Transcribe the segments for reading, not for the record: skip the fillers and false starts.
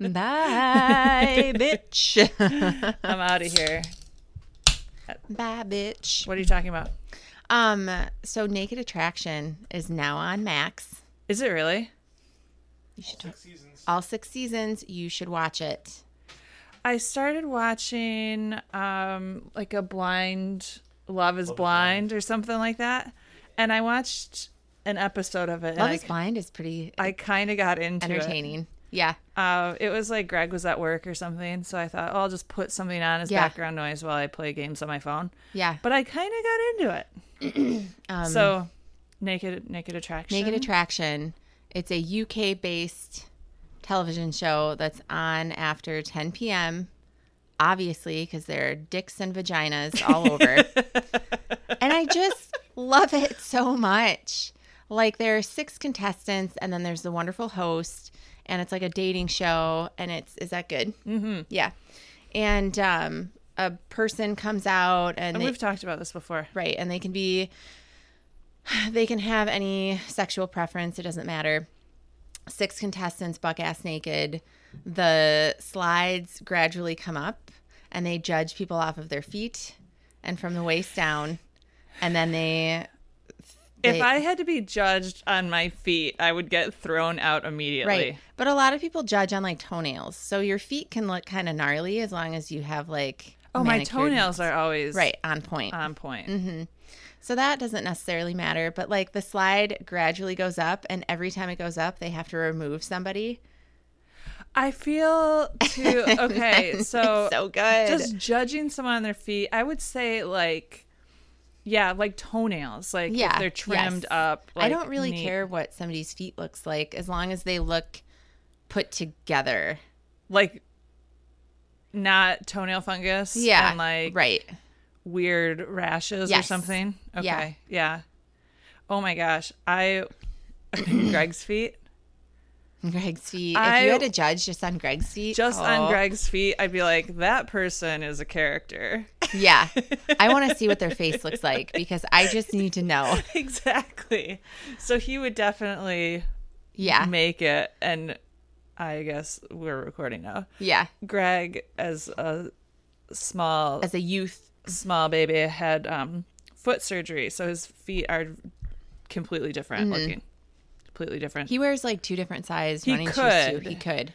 Bye, bitch. I'm out of here. Bye, bitch. What are you talking about? So Naked Attraction is now on Max. Is it really? You should All 6 seasons. all 6 seasons. You should watch it. I started watching like a blind Love is Blind or something like that. And I watched an episode of it. Love and is Blind is pretty I kind of got into entertaining. Yeah. it. It was like Greg was at work or something. So I thought, I'll just put something on as Yeah. background noise while I play games on my phone. Yeah. But I kind of got into it. So Naked Attraction. Naked Attraction. It's a UK-based television show that's on after 10 p.m., obviously, because there are dicks and vaginas all over. And I just love it so much. Like, there are 6 contestants, and then there's the wonderful host, and it's like a dating show, and is that good? Mm-hmm. Yeah. And a person comes out, and We've talked about this before. right, and they can have any sexual preference. It doesn't matter. 6 contestants, buck-ass naked. The slides gradually come up, and they judge people off of their feet and from the waist down. And then If I had to be judged on my feet, I would get thrown out immediately. right. But a lot of people judge on like toenails. So your feet can look kind of gnarly as long as you have like Oh, my manicured toenails nails. are always right on point. on point. Mm-hmm. So that doesn't necessarily matter, but like the slide gradually goes up, and every time it goes up, they have to remove somebody. I feel too okay. So So good. just judging someone on their feet, I would say like toenails. Like Yeah, if they're trimmed yes. up. I Like, don't really neat. care what somebody's feet looks like as long as they look put together. Like not toenail fungus. Yeah, And like right. weird rashes or Yes. something. Okay. Yeah. Yeah. Oh my gosh. Greg's feet. Greg's feet. If I- you had to judge just on Greg's feet, Just oh, on Greg's feet, I'd be like, that person is a character. Yeah, I want to see what their face looks like because I just need to know. Exactly. So he would definitely Yeah, make it. And I guess we're recording now. yeah. Greg, as a small As a youth, baby, had foot surgery. So his feet are completely different looking. Completely different. he wears like 2 different size He running shoes could. too. He could.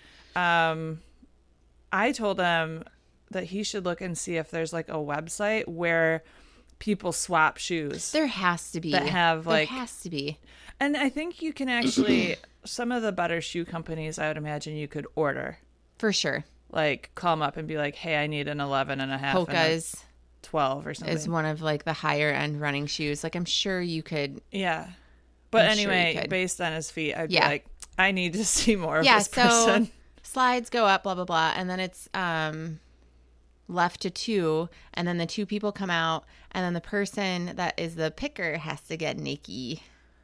I told him that he should look and see if there's like a website where people swap shoes. There has to be. That have, like- There has to be. And I think you can actually, some of the better shoe companies, I would imagine you could order. For sure. Like, call them up and be like, hey, I need an 11 and a half and a Hoka's 12 or something. is one of like the higher end running shoes. Like I'm sure you could. Yeah. But I'm sure you anyway, could. based on his feet, I'd be Yeah. like, I need to see more of Yeah, this so person. slides go up, blah blah blah, and then it's left to 2, and then the 2 people come out, and then the person that is the picker has to get naked.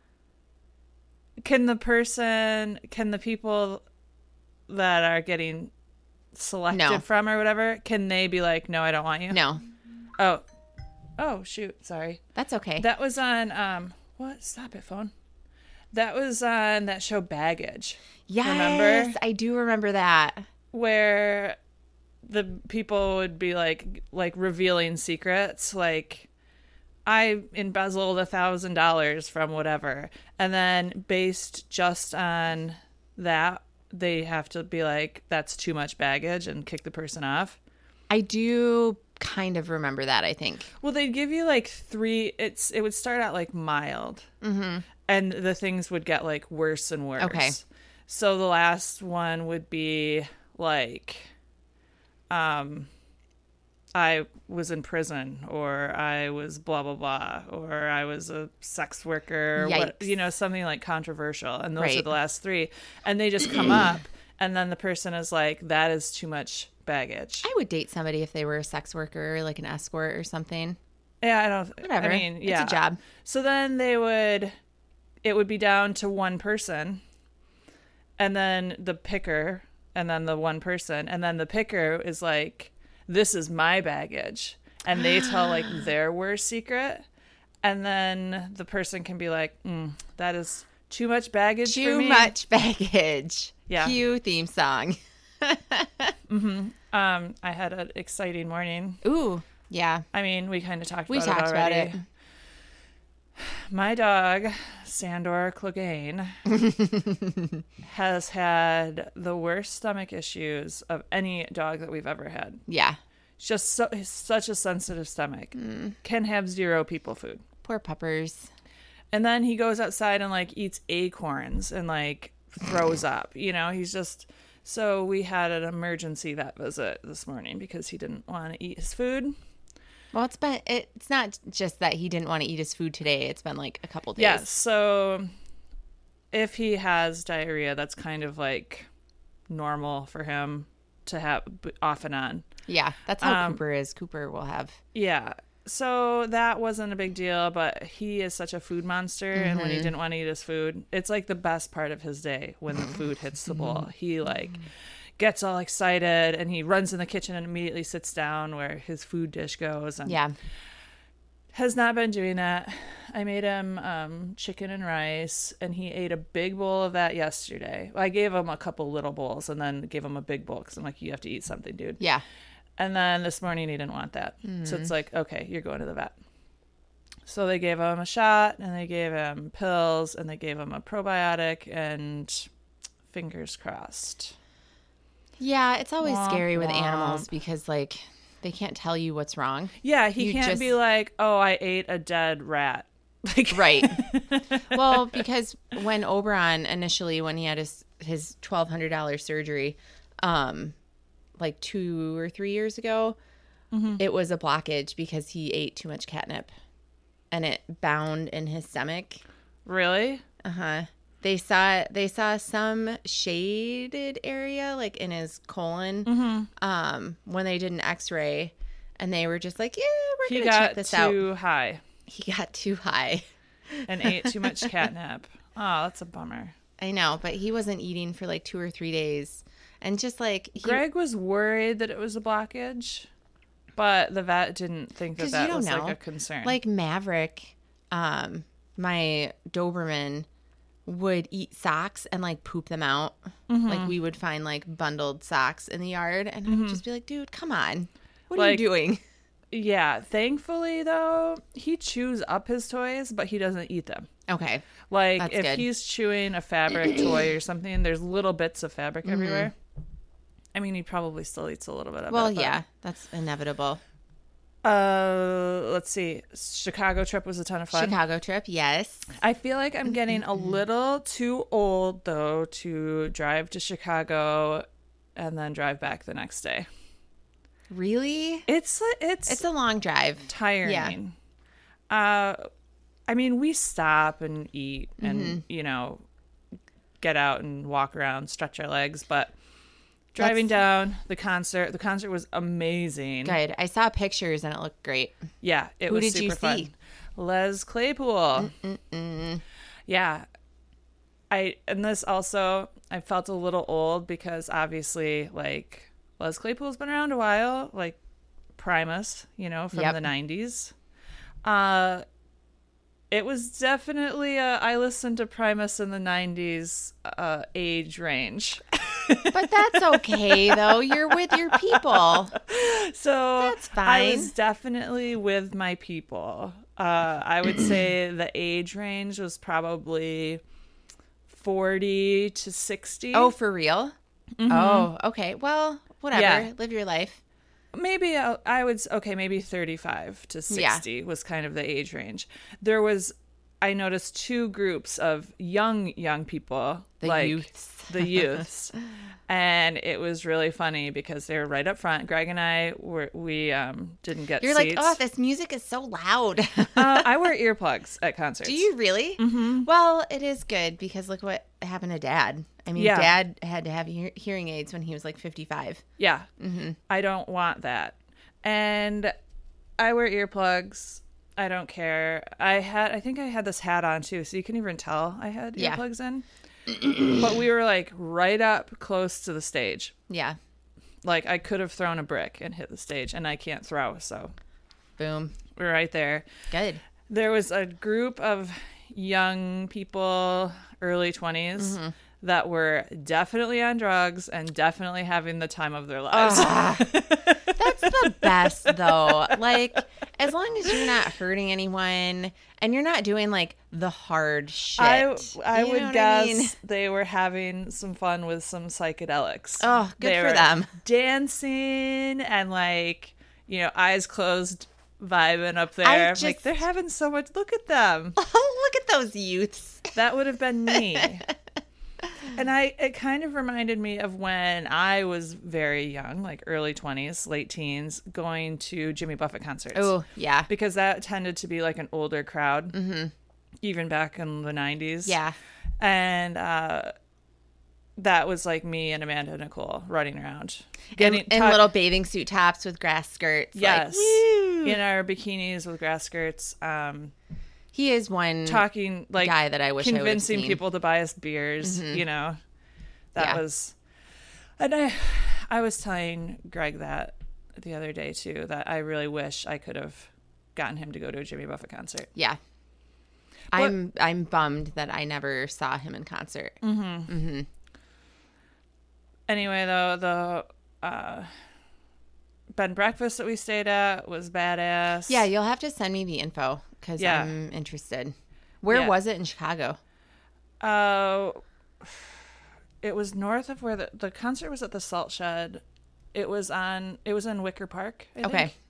Can the people that are getting selected No. from or whatever, can they be like, no, I don't want you? No, Oh, shoot. Sorry. that's okay. That was on, what? Stop it, phone. That was on that show Baggage. Yes, remember? I do remember that. Where the people would be like revealing secrets, like I embezzled $1,000 from whatever, and then based just on that, they have to be like, that's too much baggage and kick the person off. I do kind of remember that, I think. Well, they'd give you like 3. It would start out like mild, and the things would get like worse and worse. Okay. So the last one would be like, I was in prison, or I was blah blah blah, or I was a sex worker, Yikes. something like controversial. And those are Right. the last 3, and they just come up, and then the person is like, that is too much baggage. I would date somebody if they were a sex worker, or like an escort or something. Yeah, I don't. Whatever. I mean, yeah, It's a job. So then it would be down to one person, and then the picker, and then the one person, and then the picker is like, this is my baggage, and they tell like their worst secret, and then the person can be like, that is too much baggage for Too me. much baggage. Yeah. Cue theme song. I had an exciting morning. Ooh, yeah. I mean, we kind of talked We about talked it already. about it. My dog, Sandor Clegane, has had the worst stomach issues of any dog that we've ever had. Yeah. He's such a sensitive stomach. Can have 0 people food. Poor puppers. And then he goes outside and like eats acorns and like throws up. He's just... So we had an emergency vet visit this morning because he didn't want to eat his food. Well, it's not just that he didn't want to eat his food today. It's been like a couple days. Yes. So if he has diarrhea, that's kind of like normal for him to have off and on. Yeah, that's how Cooper is. Cooper will have. Yeah. So that wasn't a big deal, but he is such a food monster. And when he didn't want to eat his food, it's like the best part of his day when the food hits the bowl. He like gets all excited and he runs in the kitchen and immediately sits down where his food dish goes. And Yeah. has not been doing that. I made him chicken and rice, and he ate a big bowl of that yesterday. I gave him a couple little bowls and then gave him a big bowl because I'm like, you have to eat something, dude. Yeah. And then this morning he didn't want that. So it's like, okay, you're going to the vet. So they gave him a shot, and they gave him pills, and they gave him a probiotic, and fingers crossed. Yeah, it's always Womp scary with womp. animals because like they can't tell you what's wrong. Yeah, he You can't just- be like, oh, I ate a dead rat. Like, Right. Well, because when Oberon initially, when he had his $1,200 surgery, like 2 or 3 years ago, it was a blockage because he ate too much catnip, and it bound in his stomach. really? They saw some shaded area like in his colon when they did an X-ray, and they were just like, yeah, we're He gonna check got this out. too high He got too high. and ate too much catnip. Oh, that's a bummer. I know, but he wasn't eating for like 2 or 3 days, and just like Greg was worried that it was a blockage, but the vet didn't think that 'Cause you that don't was know. like a concern. like Maverick, my Doberman would eat socks and like poop them out. Like we would find like bundled socks in the yard, and I would just be like, dude, come on, what are you Like- doing? yeah, thankfully though, he chews up his toys, but he doesn't eat them. Okay. Like That's if good. he's chewing a fabric toy or something, there's little bits of fabric everywhere. I mean, he probably still eats a little bit of Well, it. but- yeah, that's inevitable. Let's see. Chicago trip was a ton of fun. Chicago trip, yes. I feel like I'm getting a little too old though to drive to Chicago and then drive back the next day. Really? It's It's a long drive. tiring. I mean, we stop and eat and get out and walk around, stretch our legs, but driving down the concert was amazing. Good. I saw pictures and it looked great. Yeah, it Who was did super you fun. see? Les Claypool. Yeah. And this also, I felt a little old because obviously like Les Claypool's been around a while, like Primus, from Yep. the 90s. It was definitely I listened to Primus in the 90s age range. But that's okay, though. You're with your people. So That's I fine. was definitely with my people. I would say the age range was probably 40 to 60. Oh, for real? Oh, okay. Well, whatever. Yeah. Live your life. Maybe I would, okay, maybe 35 to 60 was kind of the age range. I noticed 2 groups of young people. The youths. The youths. And it was really funny because they were right up front. Greg and I we didn't get You're seats. like, oh, this music is so loud. I wear earplugs at concerts. Do you really? Mm-hmm. Well, it is good because look what happened to Dad. I mean, Yeah. Dad had to have hearing aids when he was like 55. Yeah. I don't want that. And I wear earplugs. I don't care. I think I had this hat on too, so you can even tell I had Yeah. earplugs in. But we were like right up close to the stage. Yeah. Like I could have thrown a brick and hit the stage, and I can't throw, so Boom. we're right there. Good. There was a group of young people, early 20s, that were definitely on drugs and definitely having the time of their lives. That's the best, though. Like, as long as you're not hurting anyone and you're not doing, like, the hard shit. I You know would what guess I mean? they were having some fun with some psychedelics. Oh, good They for were them. dancing and, like, eyes closed, vibing up there. I Like, just- they're having so much. Look at them. Oh, look at those youths. That would have been me. And it kind of reminded me of when I was very young, like early 20s, late teens, going to Jimmy Buffett concerts. Oh, yeah. Because that tended to be like an older crowd, even back in the 90s. Yeah. And that was like me and Amanda Nicole running around. In little bathing suit tops with grass skirts. Yes. Like, woo. In our bikinis with grass skirts. He is one Talking like guy that I wish I would have convincing seen. people to buy us beers, that Yeah. was, and I was telling Greg that the other day too, that I really wish I could have gotten him to go to a Jimmy Buffett concert. Yeah. I'm bummed that I never saw him in concert. Anyway, though, the bed and breakfast that we stayed at was badass. Yeah, you'll have to send me the info because Yeah. I'm interested. Where Yeah. was it in Chicago? It was north of where the concert was at the Salt Shed. It was in Wicker Park, I think. Okay.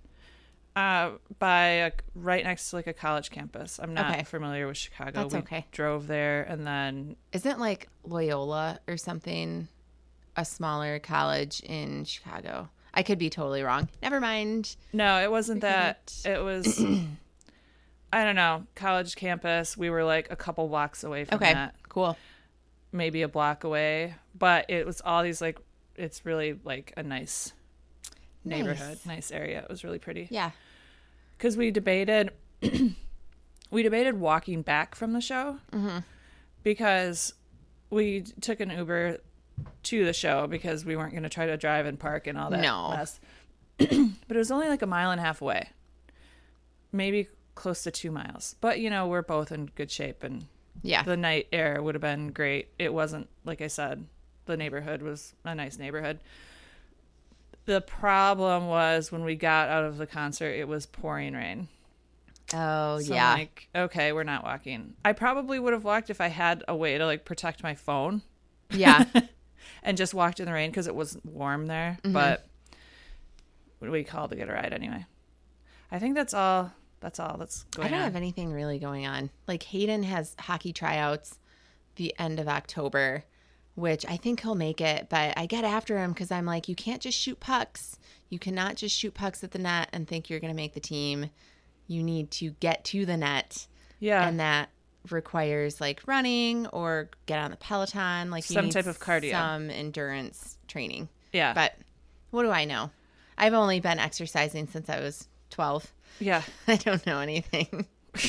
Right next to like a college campus. I'm not Okay. familiar with Chicago. That's we okay. drove there and then Isn't like Loyola or something a smaller college in Chicago? I could be totally wrong. Never mind. no, it wasn't that. Forget. It was I don't know, college campus. We were like a couple blocks away from Okay. that. Cool. Maybe a block away, but it was all these like it's really like a nice neighborhood, nice area. It was really pretty. Yeah. Because we debated walking back from the show because we took an Uber to the show because we weren't going to try to drive and park and all that No. mess. But it was only like a mile and a half away, maybe close to 2 miles. But we're both in good shape and Yeah. the night air would have been great. It wasn't, like I said, the neighborhood was a nice neighborhood. The problem was when we got out of the concert, it was pouring rain. Oh, So yeah. I'm like, okay, we're not walking. I probably would have walked if I had a way to like protect my phone Yeah. and just walked in the rain because it wasn't warm there. But we called to get a ride anyway. I think that's all that's I going don't on. have anything really going on. Like Hayden has hockey tryouts the end of October, which I think he'll make it, but I get after him because I'm like, you can't just shoot pucks. You cannot just shoot pucks at the net and think you're going to make the team. You need to get to the net. Yeah. And that requires like running or get on the Peloton. Like you Some need type of cardio. some endurance training. Yeah. But what do I know? I've only been exercising since I was 12. yeah. I don't know anything.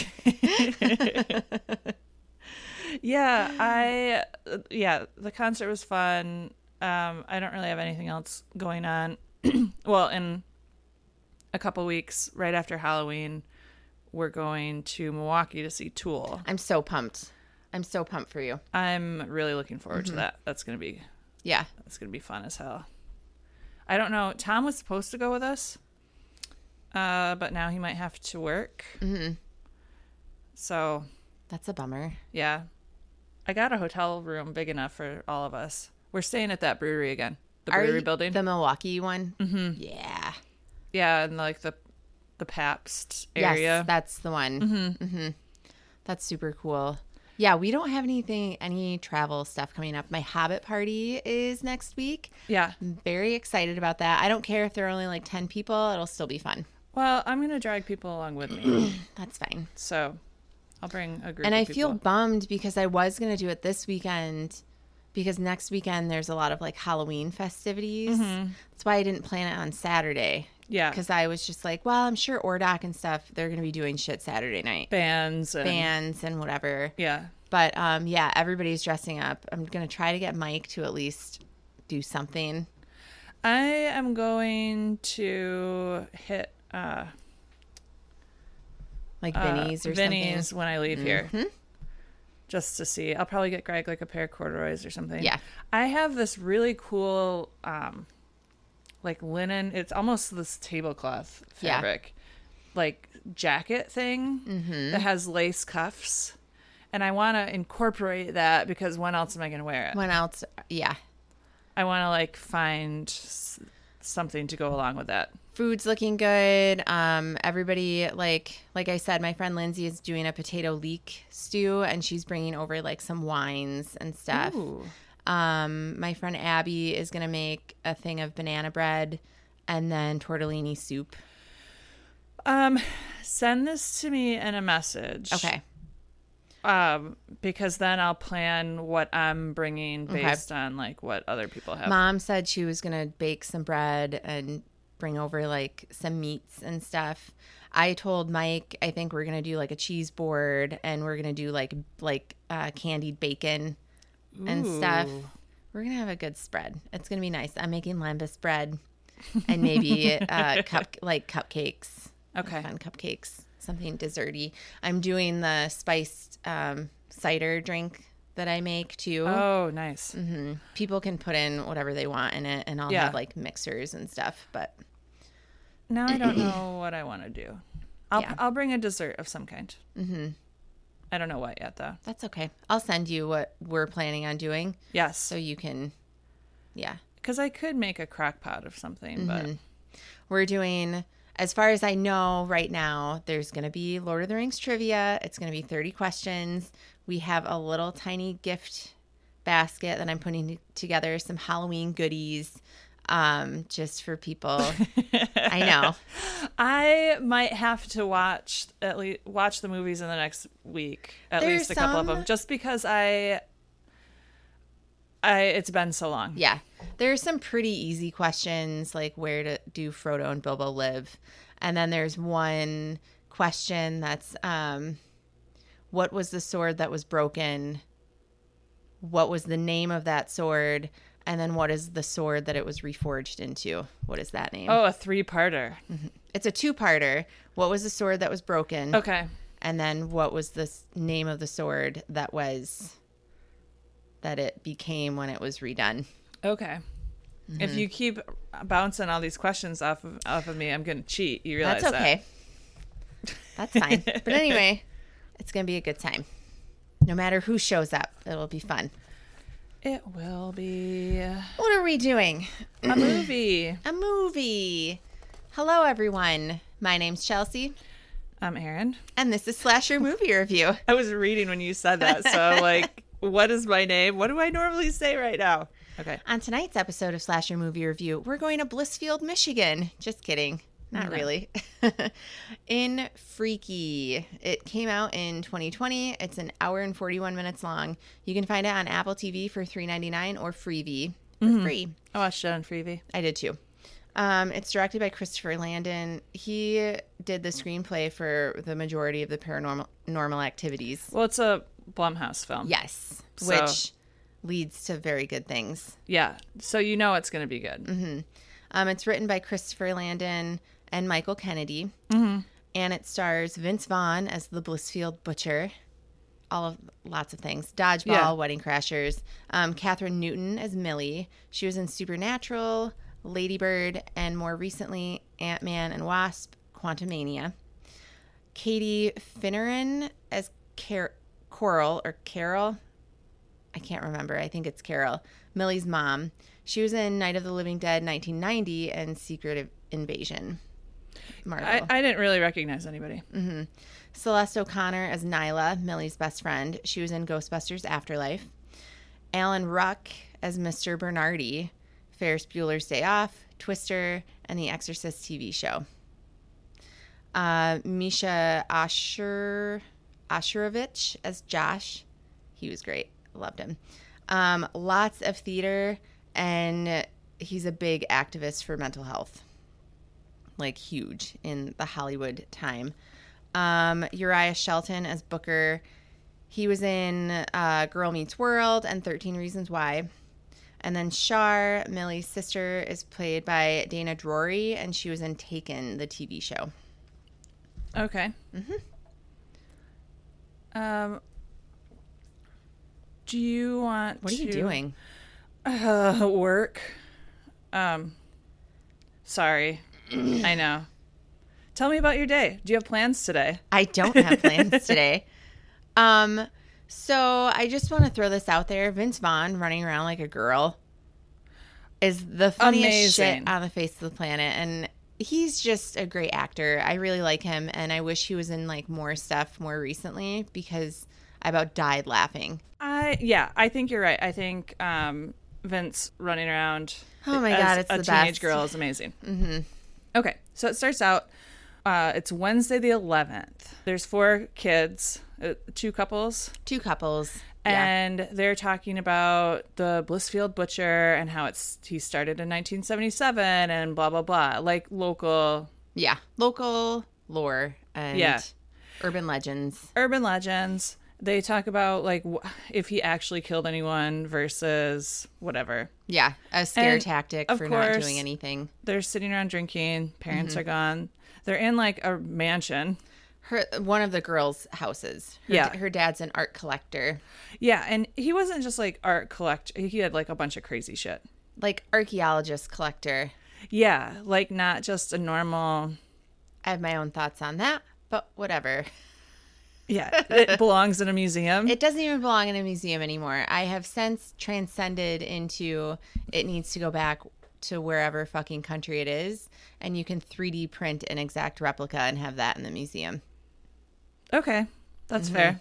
The concert was fun. I don't really have anything else going on. Well, in a couple weeks, right after Halloween, we're going to Milwaukee to see Tool. I'm so pumped. I'm so pumped for you. I'm really looking forward to that. That's gonna be Yeah. fun as hell. I don't know. Tom was supposed to go with us, but now he might have to work. So That's a bummer. yeah, I got a hotel room big enough for all of us. We're staying at that brewery again, the brewery building. The Milwaukee one? Mm-hmm. Yeah. Yeah, and like the Pabst area. Yes, that's the one. Mm-hmm. That's super cool. Yeah, we don't have any travel stuff coming up. My Hobbit party is next week. Yeah. I'm very excited about that. I don't care if there are only like 10 people. It'll still be fun. Well, I'm gonna drag people along with me, That's fine. so I'll bring a group. And of I people. feel bummed because I was going to do it this weekend because next weekend there's a lot of like Halloween festivities. That's why I didn't plan it on Saturday. Yeah. Because I was just like, well, I'm sure Ordoc and stuff, they're going to be doing shit Saturday night. bands Bands and whatever. Yeah. But yeah, everybody's dressing up. I'm going to try to get Mike to at least do something. I am going to hit Like Vinny's or Vinny's something. when I leave here. just to see. I'll probably get Greg like a pair of corduroys or something. Yeah. I have this really cool, like linen. It's almost this tablecloth fabric, like jacket thing that has lace cuffs. And I want to incorporate that because when else am I going to wear it? When else? Yeah. I want to like find something to go along with that. Food's looking good. Everybody, like I said, my friend Lindsay is doing a potato leek stew, and she's bringing over like some wines and stuff. Ooh. My friend Abby is gonna make a thing of banana bread, and then tortellini soup. Send this to me in a message. Okay. Because then I'll plan what I'm bringing based on like what other people have. Mom said she was gonna bake some bread and bring over like some meats and stuff. I told Mike I think we're gonna do like a cheese board, and we're gonna do like candied bacon and stuff. We're gonna have a good spread. It's gonna be nice. I'm making lembas bread and maybe cupcakes. Okay. Fun cupcakes. Something desserty. I'm doing the spiced cider drink that I make too. Oh, nice. Mm-hmm. People can put in whatever they want in it, and I'll have like mixers and stuff. But now I don't know what I want to do. I'll bring a dessert of some kind. Mm-hmm. I don't know what yet though. That's okay. I'll send you what we're planning on doing. Yes. So you can, Because I could make a crock pot of something, but we're doing. As far as I know right now, there's going to be Lord of the Rings trivia. It's going to be 30 questions. We have a little tiny gift basket that I'm putting together, some Halloween goodies just for people. I know. I might have to watch the movies in the next week, at least a couple of them, just because it's been so long. Yeah. There's some pretty easy questions, like where do Frodo and Bilbo live? And then there's one question that's what was the sword that was broken? What was the name of that sword? And then what is the sword that it was reforged into? What is that name? Oh, a 3-parter. Mm-hmm. It's a 2-parter. What was the sword that was broken? Okay. And then what was the name of the sword that it became when it was redone? Okay. Mm-hmm. If you keep bouncing all these questions off of me, I'm going to cheat. You realize That's okay. That's fine. But anyway, it's going to be a good time. No matter who shows up, it'll be fun. It will be. What are we doing? A movie. A movie. Hello, everyone. My name's Chelsea. I'm Erin. And this is Slasher Movie Review. I was reading when you said that, so like, what is my name? What do I normally say right now? Okay. On tonight's episode of Slasher Movie Review, we're going to Blissfield, Michigan. Just kidding. Not really. In Freaky. It came out in 2020. It's an hour and 41 minutes long. You can find it on Apple TV for $3.99 or Freevee for free. I watched it on Freevee. I did too. It's directed by Christopher Landon. He did the screenplay for the majority of the Paranormal Activities. Well, it's a Blumhouse film. Yes, which leads to very good things. Yeah, so you know it's going to be good. Mm-hmm. It's written by Christopher Landon and Michael Kennedy, and it stars Vince Vaughn as the Blissfield Butcher. Lots of things. Dodgeball, Wedding Crashers. Catherine Newton as Millie. She was in Supernatural, Ladybird, and more recently Ant-Man and Wasp, Quantumania. Katie Finneran as Carol. I can't remember. I think it's Carol. Millie's mom. She was in Night of the Living Dead 1990 and Secret Invasion. Marvel. I didn't really recognize anybody. Mm-hmm. Celeste O'Connor as Nyla, Millie's best friend. She was in Ghostbusters Afterlife. Alan Ruck as Mr. Bernardi, Ferris Bueller's Day Off, Twister, and The Exorcist TV show. Misha Asherovich as Josh. He was great. Loved him. Lots of theater, and he's a big activist for mental health. Like, huge in the Hollywood time. Uriah Shelton as Booker. He was in Girl Meets World and 13 Reasons Why. And then Shar, Millie's sister, is played by Dana Drury, and she was in Taken, the TV show. Okay. Do you want What are you to doing? work? Sorry. I know. Tell me about your day. Do you have plans today? I don't have plans today. So I just want to throw this out there. Vince Vaughn running around like a girl is the funniest shit on the face of the planet. And he's just a great actor. I really like him. And I wish he was in like more stuff more recently because I about died laughing. I think you're right. I think Vince running around Oh my God, it's a the teenage best. girl is amazing. Mm-hmm. Okay, so it starts out, it's Wednesday the 11th. There's 4 kids, 2 couples. 2 couples. And they're talking about the Blissfield Butcher and how he started in 1977 and blah, blah, blah. Like local. Yeah. Local lore and urban legends. Urban legends. They talk about like if he actually killed anyone versus whatever. Yeah. A scare tactic for not doing anything. They're sitting around drinking. Parents are gone. They're in like a mansion. One of the girls' houses. Her dad's an art collector. Yeah, and he wasn't just like art collector. He had like a bunch of crazy shit. Like archaeologist collector. Yeah, like not just a normal. I have my own thoughts on that, but whatever. Yeah, it belongs in a museum. It doesn't even belong in a museum anymore. I have since transcended into it needs to go back to wherever fucking country it is, and you can 3D print an exact replica and have that in the museum. Okay, that's fair.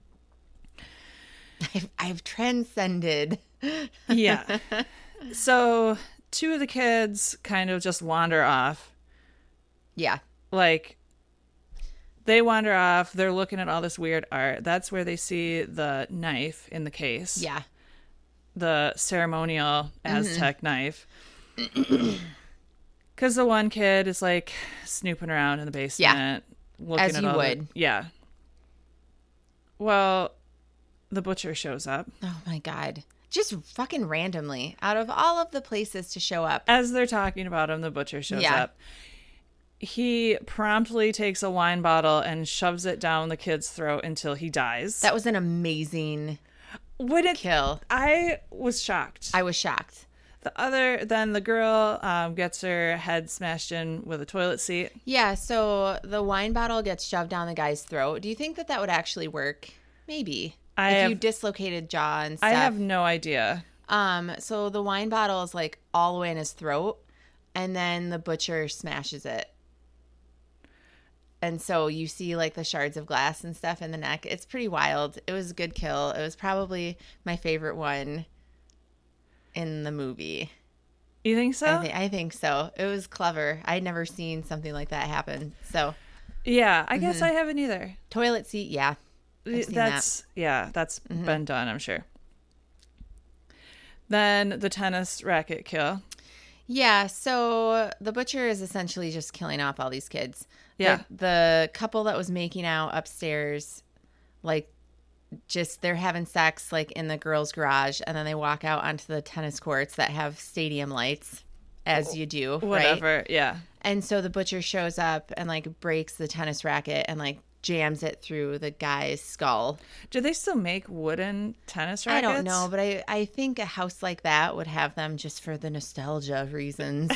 I've transcended. Yeah. So 2 of the kids kind of just wander off. Yeah. Like, they wander off. They're looking at all this weird art. That's where they see the knife in the case. Yeah. The ceremonial Aztec knife. Because the one kid is like snooping around in the basement. Looking as at you all would. Yeah. Well, the butcher shows up. Oh my God. Just fucking randomly out of all of the places to show up. As they're talking about him, the butcher shows up. He promptly takes a wine bottle and shoves it down the kid's throat until he dies. That was an amazing kill. I was shocked. I was shocked. Then the girl gets her head smashed in with a toilet seat. Yeah, so the wine bottle gets shoved down the guy's throat. Do you think that would actually work? Maybe. If you dislocated jaw and stuff. I have no idea. So the wine bottle is like all the way in his throat, and then the butcher smashes it. And so you see like the shards of glass and stuff in the neck. It's pretty wild. It was a good kill. It was probably my favorite one in the movie. You think so? I think so. It was clever. I'd never seen something like that happen. So yeah, I guess I haven't either. Toilet seat, yeah. That's been done, I'm sure. Then the tennis racket kill. Yeah, so the butcher is essentially just killing off all these kids. Yeah. The couple that was making out upstairs, like, just they're having sex, like, in the girls' garage, and then they walk out onto the tennis courts that have stadium lights, as you do, whatever, right? Yeah. And so the butcher shows up and, like, breaks the tennis racket and, like, jams it through the guy's skull. Do they still make wooden tennis rackets? I don't know, but I think a house like that would have them just for the nostalgia reasons.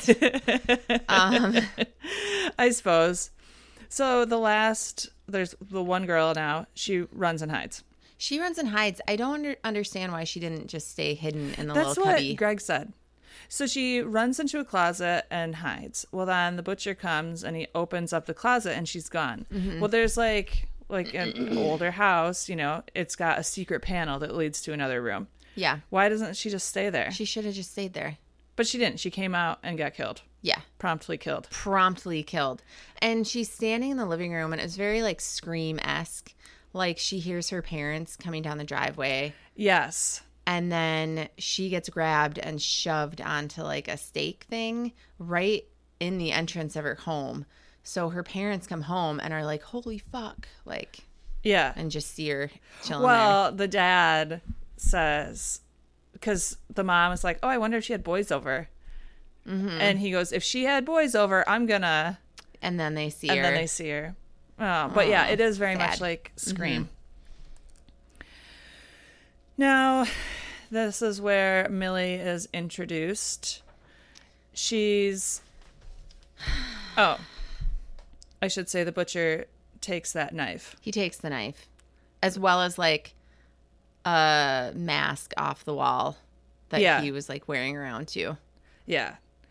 I suppose. So there's the one girl now, she runs and hides. She runs and hides. I don't understand why she didn't just stay hidden in the That's little cubby. That's what Greg said. So she runs into a closet and hides. Well, then the butcher comes and he opens up the closet and she's gone. Mm-hmm. Well, there's like an older house, you know, it's got a secret panel that leads to another room. Yeah. Why doesn't she just stay there? She should have just stayed there. But she didn't. She came out and got killed. Yeah. Promptly killed. And she's standing in the living room and it's very like Scream-esque. Like she hears her parents coming down the driveway. Yes. And then she gets grabbed and shoved onto like a stake thing right in the entrance of her home. So her parents come home and are like, holy fuck. Like, yeah. And just see her chilling Well, there. The dad says, because the mom is like, oh, I wonder if she had boys over. Mm-hmm. And he goes, if she had boys over, I'm gonna. And then they see her. And then they see her. Oh, but yeah, it is very sad. much like Scream. Now, this is where Millie is introduced. She's... Oh, I should say the butcher takes that knife. He takes the knife, as well as like a mask off the wall that he was like wearing around too. Yeah.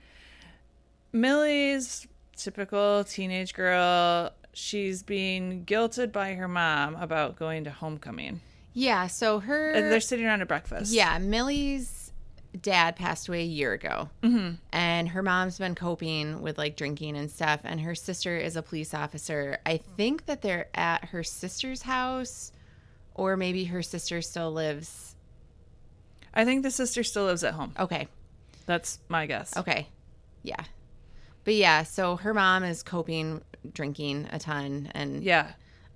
Millie's typical teenage girl. She's being guilted by her mom about going to homecoming. Yeah, so They're sitting around at breakfast. Yeah, Millie's dad passed away a year ago. Mm-hmm. And her mom's been coping with like drinking and stuff. And her sister is a police officer. I think that they're at her sister's house, or maybe her sister still lives. I think the sister still lives at home. Okay. That's my guess. Okay. Yeah. But yeah, so her mom is coping, drinking a ton. And yeah.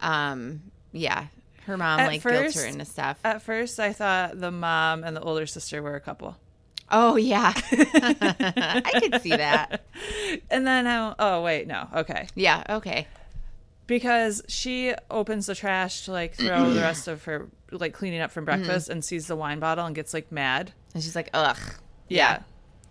Yeah. Her mom guilts her into stuff. At first, I thought the mom and the older sister were a couple. Oh, yeah. I could see that. And then, oh, wait, no. Okay. Yeah, okay. Because she opens the trash to, like, throw the rest of her, like, cleaning up from breakfast and sees the wine bottle and gets, like, mad. And she's like, ugh. Yeah.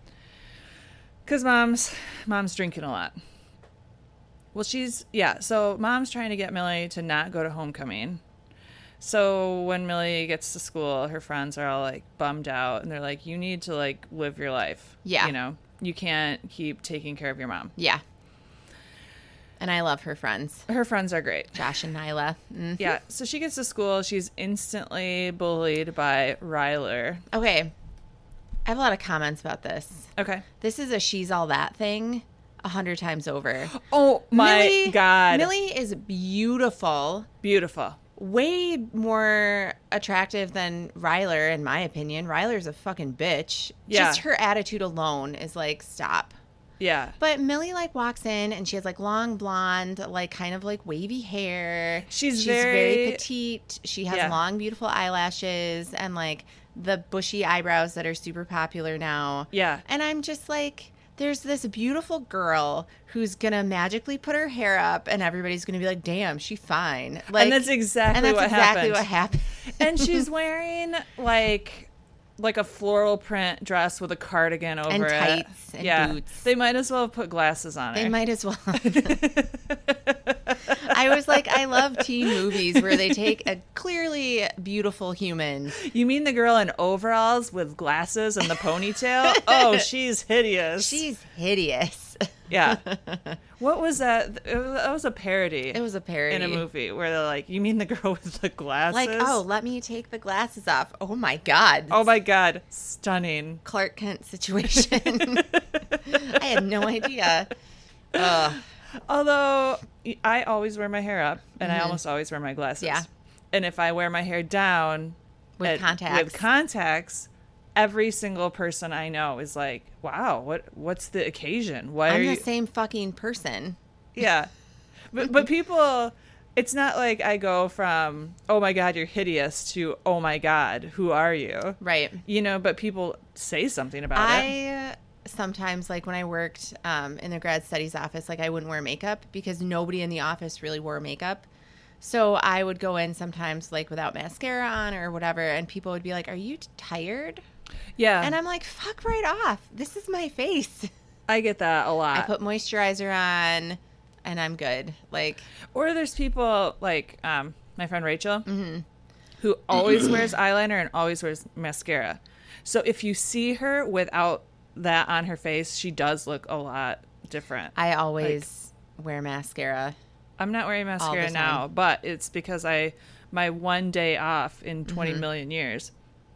Because mom's drinking a lot. Well, so mom's trying to get Millie to not go to homecoming. So when Millie gets to school, her friends are all like bummed out and they're like, you need to like live your life. Yeah. You know, you can't keep taking care of your mom. Yeah. And I love her friends. Her friends are great. Josh and Nyla. Mm-hmm. Yeah. So she gets to school. She's instantly bullied by Ryler. Okay. I have a lot of comments about this. Okay. This is a she's all that thing 100 times over. Oh my God. Millie is beautiful. Beautiful. Way more attractive than Ryler, in my opinion. Ryler's a fucking bitch. Yeah. Just her attitude alone is like, stop. Yeah. But Millie like walks in and she has like long blonde, like kind of like wavy hair. She's very petite. She has long, beautiful eyelashes and like the bushy eyebrows that are super popular now. Yeah. And I'm just like, there's this beautiful girl who's going to magically put her hair up and everybody's going to be like, damn, she's fine. Like, and that's exactly what happened. And she's wearing like a floral print dress with a cardigan over and it. Tights and boots. They might as well have put glasses on her. They might as well. I was like, I love teen movies where they take a clearly beautiful human. You mean the girl in overalls with glasses and the ponytail? Oh, she's hideous. She's hideous. Yeah. What was that? That was a parody. It was a parody. In a movie where they're like, you mean the girl with the glasses? Like, oh, let me take the glasses off. Oh, my God. Oh, my God. Stunning. Clark Kent situation. I had no idea. Ugh. Although I always wear my hair up and I almost always wear my glasses. Yeah. And if I wear my hair down with contacts, every single person I know is like, wow, what's the occasion? Why I'm are you the same fucking person. Yeah. But people, it's not like I go from, oh my God, you're hideous to, oh my God, who are you? Right. You know, but people say something about it. Sometimes, like when I worked in the grad studies office, like I wouldn't wear makeup because nobody in the office really wore makeup. So I would go in sometimes like without mascara on or whatever, and people would be like, are you tired? Yeah. And I'm like, fuck right off. This is my face. I get that a lot. I put moisturizer on and I'm good. Like, or there's people like my friend Rachel who always wears eyeliner and always wears mascara. So if you see her without that on her face, she does look a lot different. I always wear mascara. I'm not wearing mascara now, but it's because my one day off in 20 million years,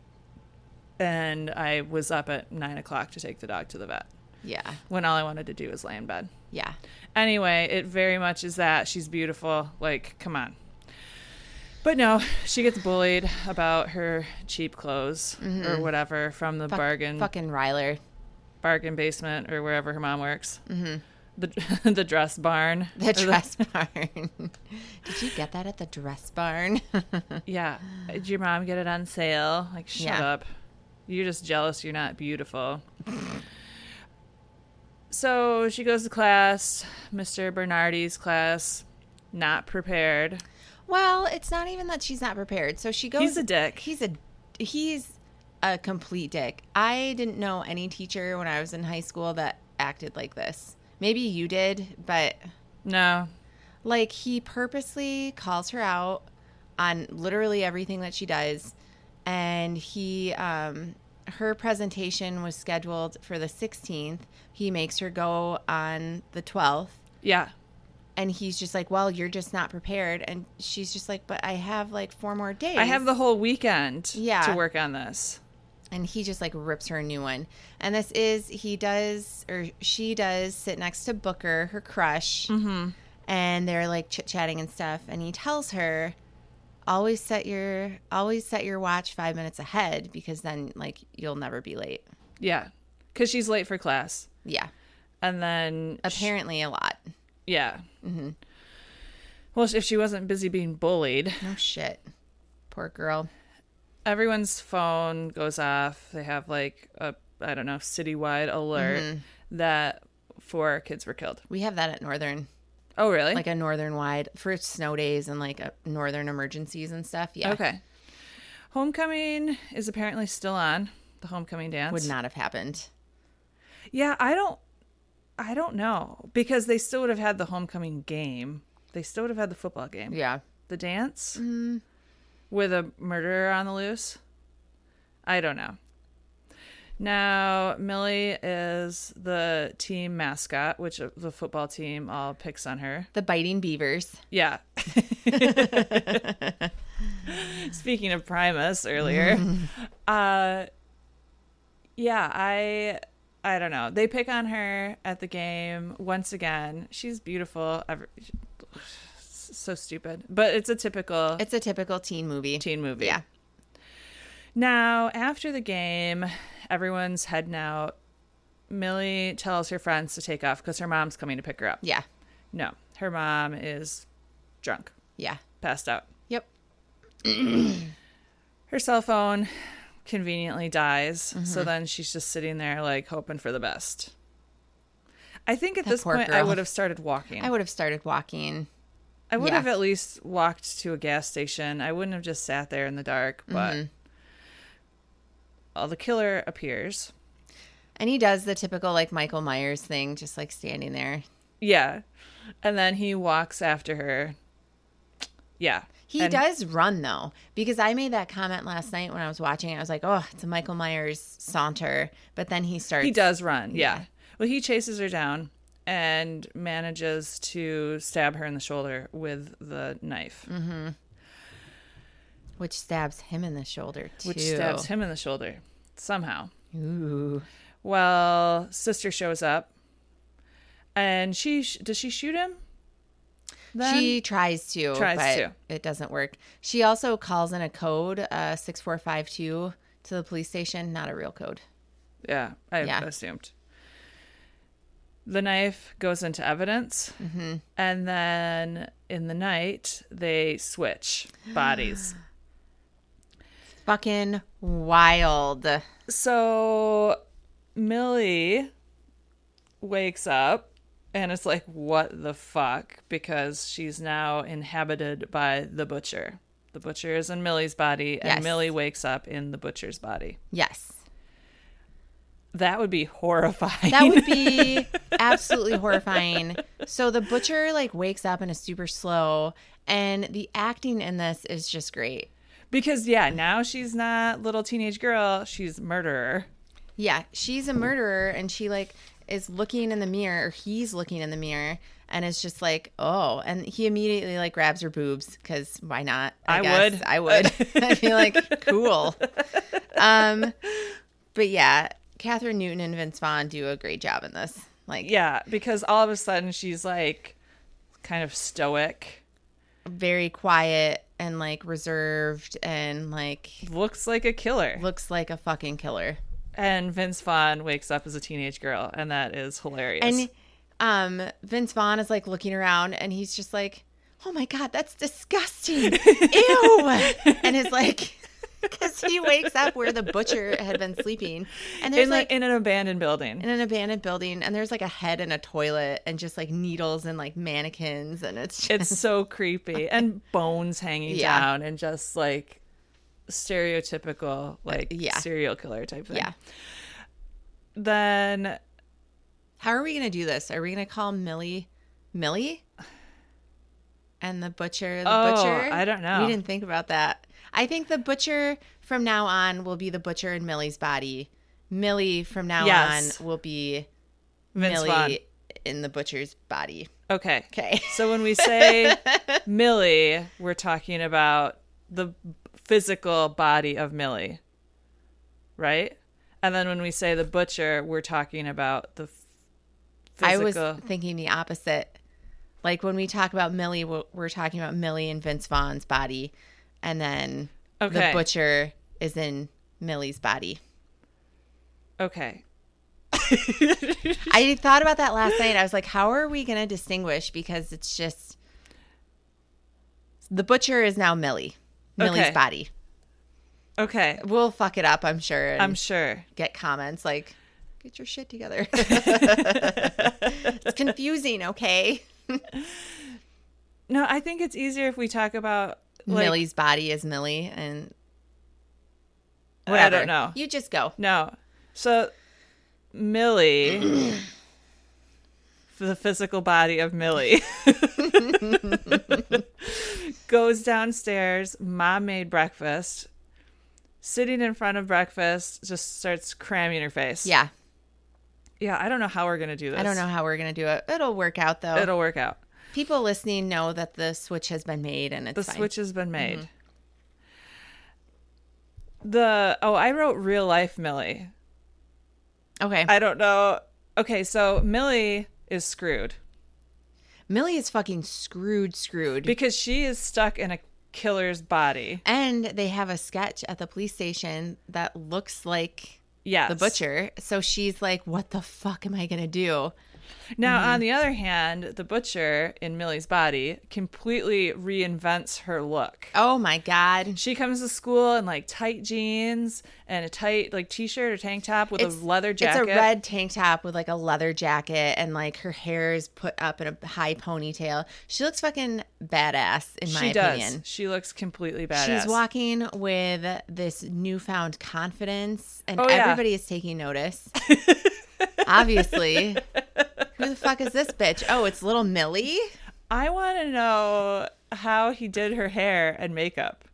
and I was up at 9 o'clock to take the dog to the vet. Yeah. When all I wanted to do was lay in bed. Yeah. Anyway, it very much is that. She's beautiful. Like, come on. But no, she gets bullied about her cheap clothes or whatever from the fucking Ryler. Bargain basement or wherever her mom works. The dress barn. The dress barn. Did you get that at the dress barn? Yeah. Did your mom get it on sale? Like, shut up. You're just jealous you're not beautiful. So she goes to class, Mr. Bernardi's class, not prepared. Well, it's not even that she's not prepared. So she goes. He's a dick. He's a he's a complete dick. I didn't know any teacher when I was in high school that acted like this. Maybe you did, but No. like he purposely calls her out on literally everything that she does. And her presentation was scheduled for the 16th. He makes her go on the 12th. Yeah. And he's just like, well, you're just not prepared. And she's just like, but I have like 4 more days. I have the whole weekend to work on this. And he just like rips her a new one. And she does sit next to Booker, her crush. Mm-hmm. And they're like chit-chatting and stuff. And he tells her, always set your watch 5 minutes ahead, because then like you'll never be late. Yeah. Because she's late for class. Yeah. And then Apparently a lot. Yeah. Mm-hmm. Well, if she wasn't busy being bullied. No shit. Poor girl. Everyone's phone goes off. They have like a, I don't know, citywide alert that 4 kids were killed. We have that at Northern. Oh, really? Like a Northern wide for snow days and like Northern emergencies and stuff. Yeah. Okay. Homecoming is apparently still on. The homecoming dance Would not have happened. Yeah, I don't know, because they still would have had the homecoming game. They still would have had the football game. Yeah. The dance with a murderer on the loose. I don't know. Now, Millie is the team mascot, which the football team all picks on her. The biting beavers. Yeah. Speaking of Primus earlier. Yeah, I don't know. They pick on her at the game once again. She's beautiful. So stupid. But it's a typical teen movie. Yeah. Now, after the game, everyone's heading out. Millie tells her friends to take off because her mom's coming to pick her up. Yeah. No, her mom is drunk. Yeah. Passed out. Yep. Her cell phone conveniently dies. So then she's just sitting there like hoping for the best. I think at this point I would have started walking. I would have started walking. I would have at least walked to a gas station. I wouldn't have just sat there in the dark, but the killer appears. And he does the typical like Michael Myers thing, just like standing there. Yeah. And then he walks after her. Yeah. He does run, though, because I made that comment last night when I was watching it. I was like, oh, it's a Michael Myers saunter. But then he starts. He does run, yeah. Well, he chases her down and manages to stab her in the shoulder with the knife. Mm-hmm. Which stabs him in the shoulder, too. Somehow. Ooh. Well, sister shows up. And does she shoot him? Then? She tries to, but it doesn't work. She also calls in a code, 6452, to the police station. Not a real code. Yeah, I assumed. The knife goes into evidence, and then in the night, they switch bodies. Fucking wild. So Millie wakes up. And it's like, what the fuck? Because she's now inhabited by the butcher. The butcher is in Millie's body, and Millie wakes up in the butcher's body. Yes. That would be horrifying. That would be absolutely horrifying. So the butcher, like, wakes up and is super slow, and the acting in this is just great. Because, now she's not little teenage girl. She's murderer. Yeah, she's a murderer, and she, like, is looking in the mirror, or he's looking in the mirror, and is just like, oh, and he immediately like grabs her boobs, because why not? I would. I'd be like, cool. But yeah, Catherine Newton and Vince Vaughn do a great job in this. Like, yeah, because all of a sudden she's like kind of stoic, very quiet and like reserved, and like looks like a killer. Looks like a fucking killer. And Vince Vaughn wakes up as a teenage girl, and that is hilarious. And Vince Vaughn is like looking around, and he's just like, "Oh my god, that's disgusting! Ew!" And is like, because he wakes up where the butcher had been sleeping, and there's in an abandoned building. And there's like a head in a toilet, and just like needles and like mannequins, and it's so creepy, and bones hanging down, and just like stereotypical, like, yeah. serial killer type thing. Yeah. Then How are we going to do this? Are we going to call Millie? And the butcher? I don't know. We didn't think about that. I think the butcher from now on will be the butcher in Millie's body. Millie from now Yes. on will be Vince Millie Vaughn. in the butcher's body. Okay. Okay. So when we say Millie, we're talking about the physical body of Millie, right? And then when we say the butcher, we're talking about the I physical. was thinking the opposite. Like when we talk about Millie, we're talking about Millie in Vince Vaughn's body. And then the Okay. butcher is in Millie's body. Okay. I thought about that last night. I was like, how are we going to distinguish? Because it's just the butcher is now Millie's Okay. body. Okay. We'll fuck it up, I'm sure. And I'm sure. get comments like, get your shit together. It's confusing, okay? No, I think it's easier if we talk about like, Millie's body is Millie and I whatever. don't know. You just go. No. So Millie, the physical body of Millie, goes downstairs. Mom made breakfast. Sitting in front of breakfast, just starts cramming her face. Yeah. Yeah, I don't know how we're going to do this. I don't know how we're going to do it. It'll work out, though. It'll work out. People listening know that the switch has been made and it's The fine. switch has been made. I wrote real life Millie. Okay. I don't know. Okay, so Millie is screwed Millie is fucking screwed. because she is stuck in a killer's body. And they have a sketch at the police station that looks like Yes. the butcher. So she's like, what the fuck am I going to do? Now, on the other hand, the butcher in Millie's body completely reinvents her look. Oh my God. She comes to school in like tight jeans and a tight like t-shirt or tank top with a leather jacket. It's a red tank top with like a leather jacket and like her hair is put up in a high ponytail. She looks fucking badass in my opinion. She looks completely badass. She's walking with this newfound confidence and Oh, yeah. everybody is taking notice. Obviously. Who the fuck is this bitch? Oh, it's little Millie? I want to know how he did her hair and makeup.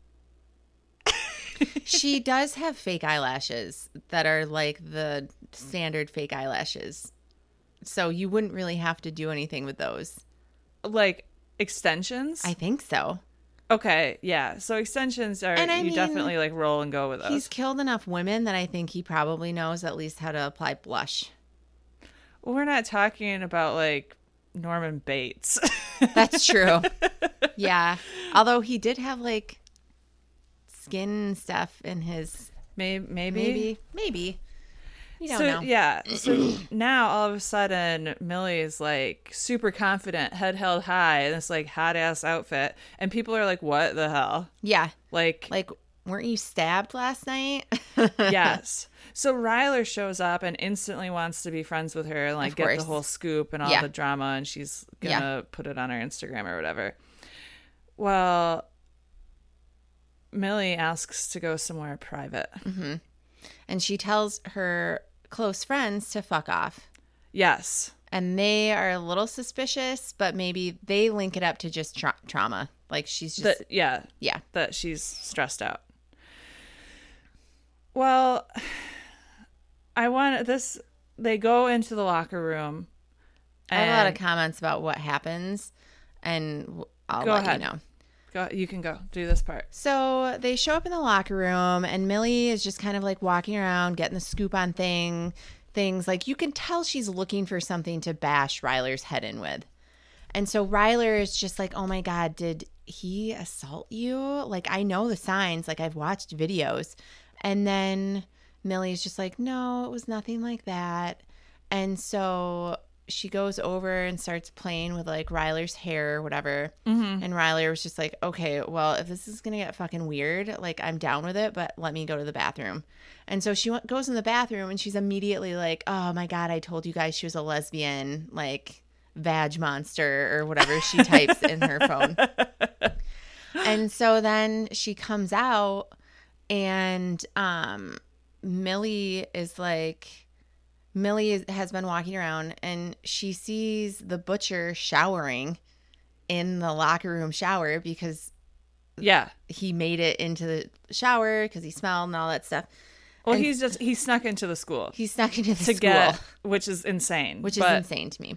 She does have fake eyelashes that are like the standard fake eyelashes. So you wouldn't really have to do anything with those. Like extensions? I think so. Okay, yeah. So extensions are And I you mean, definitely like roll and go with those. He's killed enough women that I think he probably knows at least how to apply blush. Well, we're not talking about like Norman Bates. That's true. Yeah. Although he did have like skin stuff in his Maybe. You don't So know. yeah. So now all of a sudden Millie is like super confident, head held high, in this like hot ass outfit, and people are like, "What the hell?" Yeah. Like Weren't you stabbed last night? yes. So Ryler shows up and instantly wants to be friends with her and like Of get the course. whole scoop and all Yeah. the drama, and she's gonna Yeah. put it on her Instagram or whatever. Well, Millie asks to go somewhere private. And she tells her close friends to fuck off. Yes. And they are a little suspicious, but maybe they link it up to just trauma. Like she's just, Yeah. yeah. That she's stressed out. Well, I want this. They go into the locker room. I have a lot of and- comments about what happens, and I'll Go let ahead. you know. Go, you can go do this part. So they show up in the locker room, and Millie is just kind of like walking around, getting the scoop on things. Like you can tell she's looking for something to bash Ryler's head in with. And so Ryler is just like, oh my God, did he assault you? Like, I know the signs. Like, I've watched videos. And then Millie's just like, no, it was nothing like that. And so she goes over and starts playing with like Ryler's hair or whatever. Mm-hmm. And Ryler was just like, okay, well, if this is going to get fucking weird, like I'm down with it, but let me go to the bathroom. And so she goes in the bathroom and she's immediately like, oh my God, I told you guys she was a lesbian, like vag monster or whatever she types in her phone. And so then she comes out And Millie has been walking around and she sees the butcher showering in the locker room shower because Yeah. he made it into the shower because he smelled and all that stuff. Well, And he snuck into the school he snuck into the to school, get, which is insane. which is insane to me.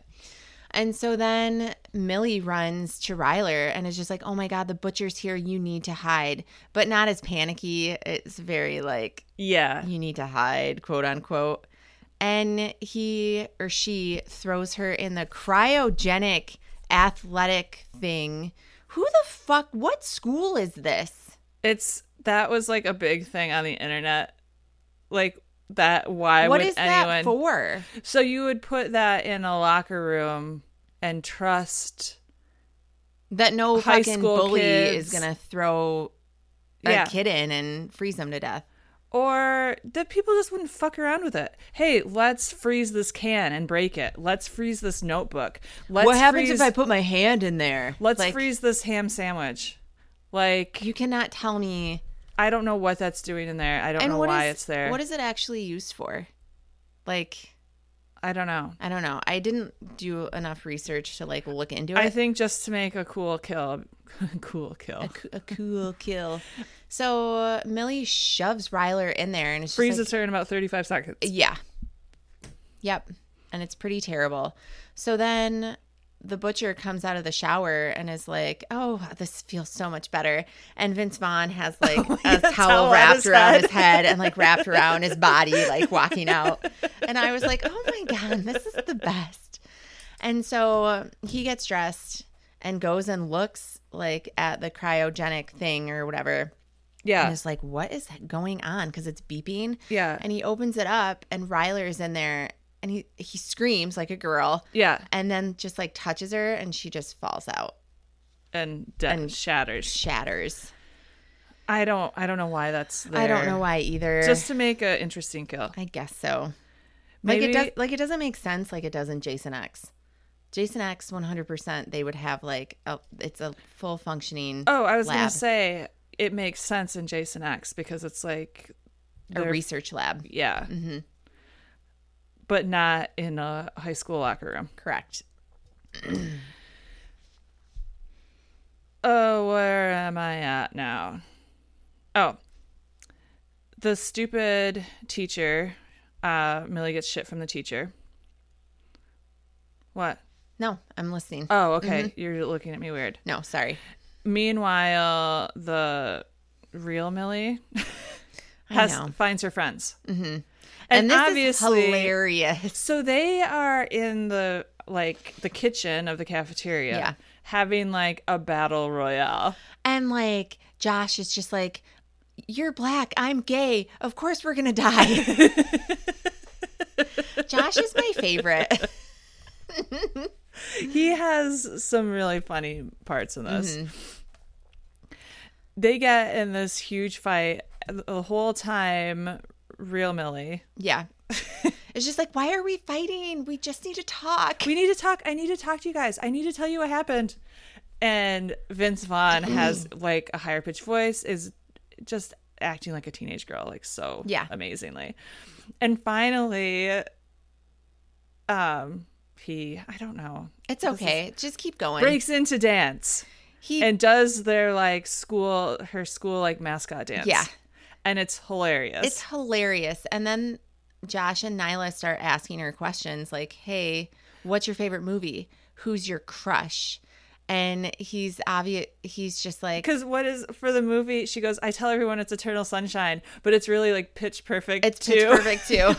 And so then Millie runs to Ryler and is just like, oh my God, the butcher's here. You need to hide. But not as panicky. It's very like, Yeah. you need to hide, quote unquote. And he or she throws her in the cryogenic athletic thing. Who the fuck? What school is this? That was like a big thing on the internet. Like that. Why What would is anyone? that for? So you would put that in a locker room and trust That no high fucking school bully kids. is going to throw a Yeah. kid in and freeze them to death. Or that people just wouldn't fuck around with it. Hey, let's freeze this can and break it. Let's freeze this notebook. What happens if I put my hand in there? Let's Like, freeze this ham sandwich. Like, You cannot tell me. I don't know what that's doing in there. I don't know why it's there. What is it actually used for? Like, I don't know. I don't know. I didn't do enough research to like look into it. I think just to make a cool kill. Cool kill. A cool kill. So Millie shoves Ryler in there and it's just Freezes like, her in about 35 seconds. yeah. Yep. And it's pretty terrible. So then the butcher comes out of the shower and is like, oh, this feels so much better. And Vince Vaughn has like a towel on wrapped his around head. his head and like wrapped around his body, like walking out. And I was like, oh my God, this is the best. And so he gets dressed and goes and looks like at the cryogenic thing or whatever. Yeah. And is like, what is going on? Because it's beeping. Yeah. And he opens it up and Ryler's in there and he screams like a girl. Yeah. And then just like touches her and she just falls out. And shatters. Shatters. I don't know why that's there. I don't know why either. Just to make an interesting kill. I guess so. Maybe It doesn't make sense like it does in Jason X. Jason X 100% they would have like it's a full functioning Oh, I was lab. going to say it makes sense in Jason X because it's like a research lab. yeah. Mm-hmm. But not in a high school locker room. Correct. Oh, where am I at now? Oh, the stupid teacher. Millie gets shit from the teacher. What? No, I'm listening. Oh, okay. You're looking at me weird. No, sorry. Meanwhile, the real Millie I know. finds her friends. Mm-hmm. And this obviously, is hilarious. so they are in the kitchen of the cafeteria, Yeah. having like a battle royale. And like Josh is just like, you're black, I'm gay. Of course we're gonna die. Josh is my favorite. He has some really funny parts in this. Mm-hmm. They get in this huge fight the whole time. Real Millie. Yeah. It's just like, why are we fighting? We just need to talk. We need to talk. I need to talk to you guys. I need to tell you what happened. And Vince Vaughn has like a higher pitched voice, is just acting like a teenage girl, like so amazingly. And finally, I don't know. It's okay. Just keep going. Breaks into dance and does their like her school like mascot dance. Yeah. And it's hilarious. It's hilarious. And then Josh and Nyla start asking her questions like, hey, what's your favorite movie? Who's your crush? And he's just like, because what is for the movie? She goes, I tell everyone it's Eternal Sunshine, but it's really like Pitch Perfect. It's Pitch Perfect too.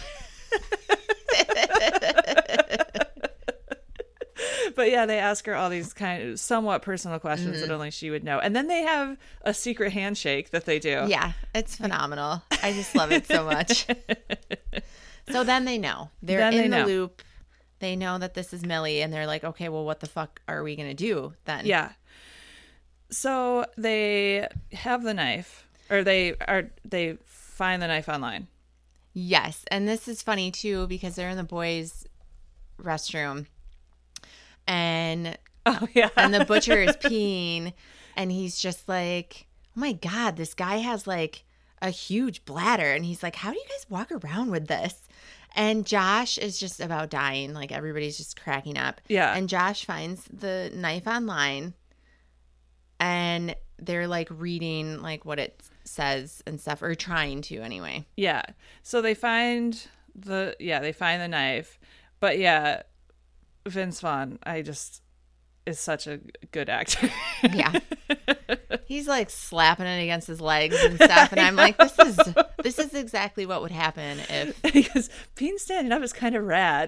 But yeah, they ask her all these kind of somewhat personal questions that only she would know. And then they have a secret handshake that they do. Yeah, it's phenomenal. I just love it so much. So then they know. They're in the loop. They know that this is Millie, and they're like, okay, well, what the fuck are we going to do then? Yeah. So they have the knife, or they find the knife online. Yes, and this is funny too because they're in the boys' restroom. And and the butcher is peeing and he's just like, oh my God, this guy has like a huge bladder. And he's like, how do you guys walk around with this? And Josh is just about dying. Like, everybody's just cracking up. Yeah. And Josh finds the knife online, and they're like reading like what it says and stuff, or trying to anyway. Yeah. So they find the knife. But yeah, Vince Vaughn, is such a good actor. Yeah. He's like slapping it against his legs and stuff, and I'm like, this is exactly what would happen if Because Bean standing up is kind of rad.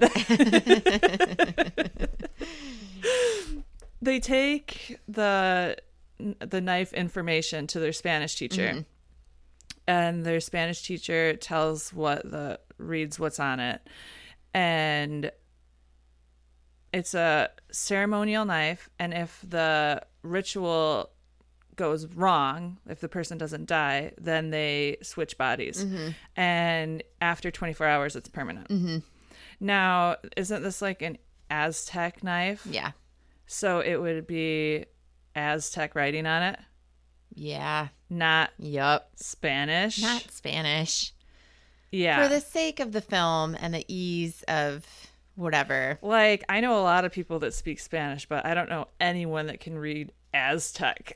They take the knife information to their Spanish teacher, and their Spanish teacher reads what's on it, and it's a ceremonial knife, and if the ritual goes wrong, if the person doesn't die, then they switch bodies. And after 24 hours, it's permanent. Now, isn't this like an Aztec knife? Yeah. So it would be Aztec writing on it? Yeah. Not Yup. Spanish? Not Spanish. Yeah. For the sake of the film and the ease of whatever. Like, I know a lot of people that speak Spanish, but I don't know anyone that can read Aztec.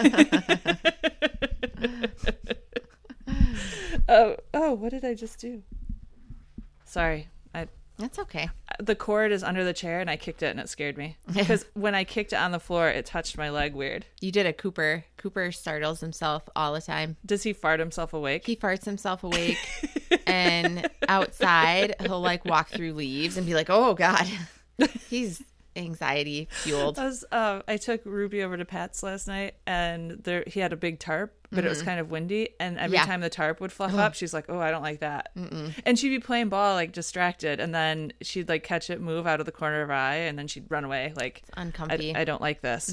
Oh, what did I just do? Sorry. That's okay. The cord is under the chair, and I kicked it, and it scared me. Because when I kicked it on the floor, it touched my leg weird. You did a Cooper. Cooper startles himself all the time. Does he fart himself awake? He farts himself awake, and outside he'll like walk through leaves and be like, "Oh God," he's anxiety fueled. I took Ruby over to Pat's last night, and he had a big tarp, but it was kind of windy, and every time the tarp would fluff up, she's like, "Oh, I don't like that." And she'd be playing ball like distracted, and then she'd like catch it move out of the corner of her eye, and then she'd run away like, It's uncomfy. I don't like this.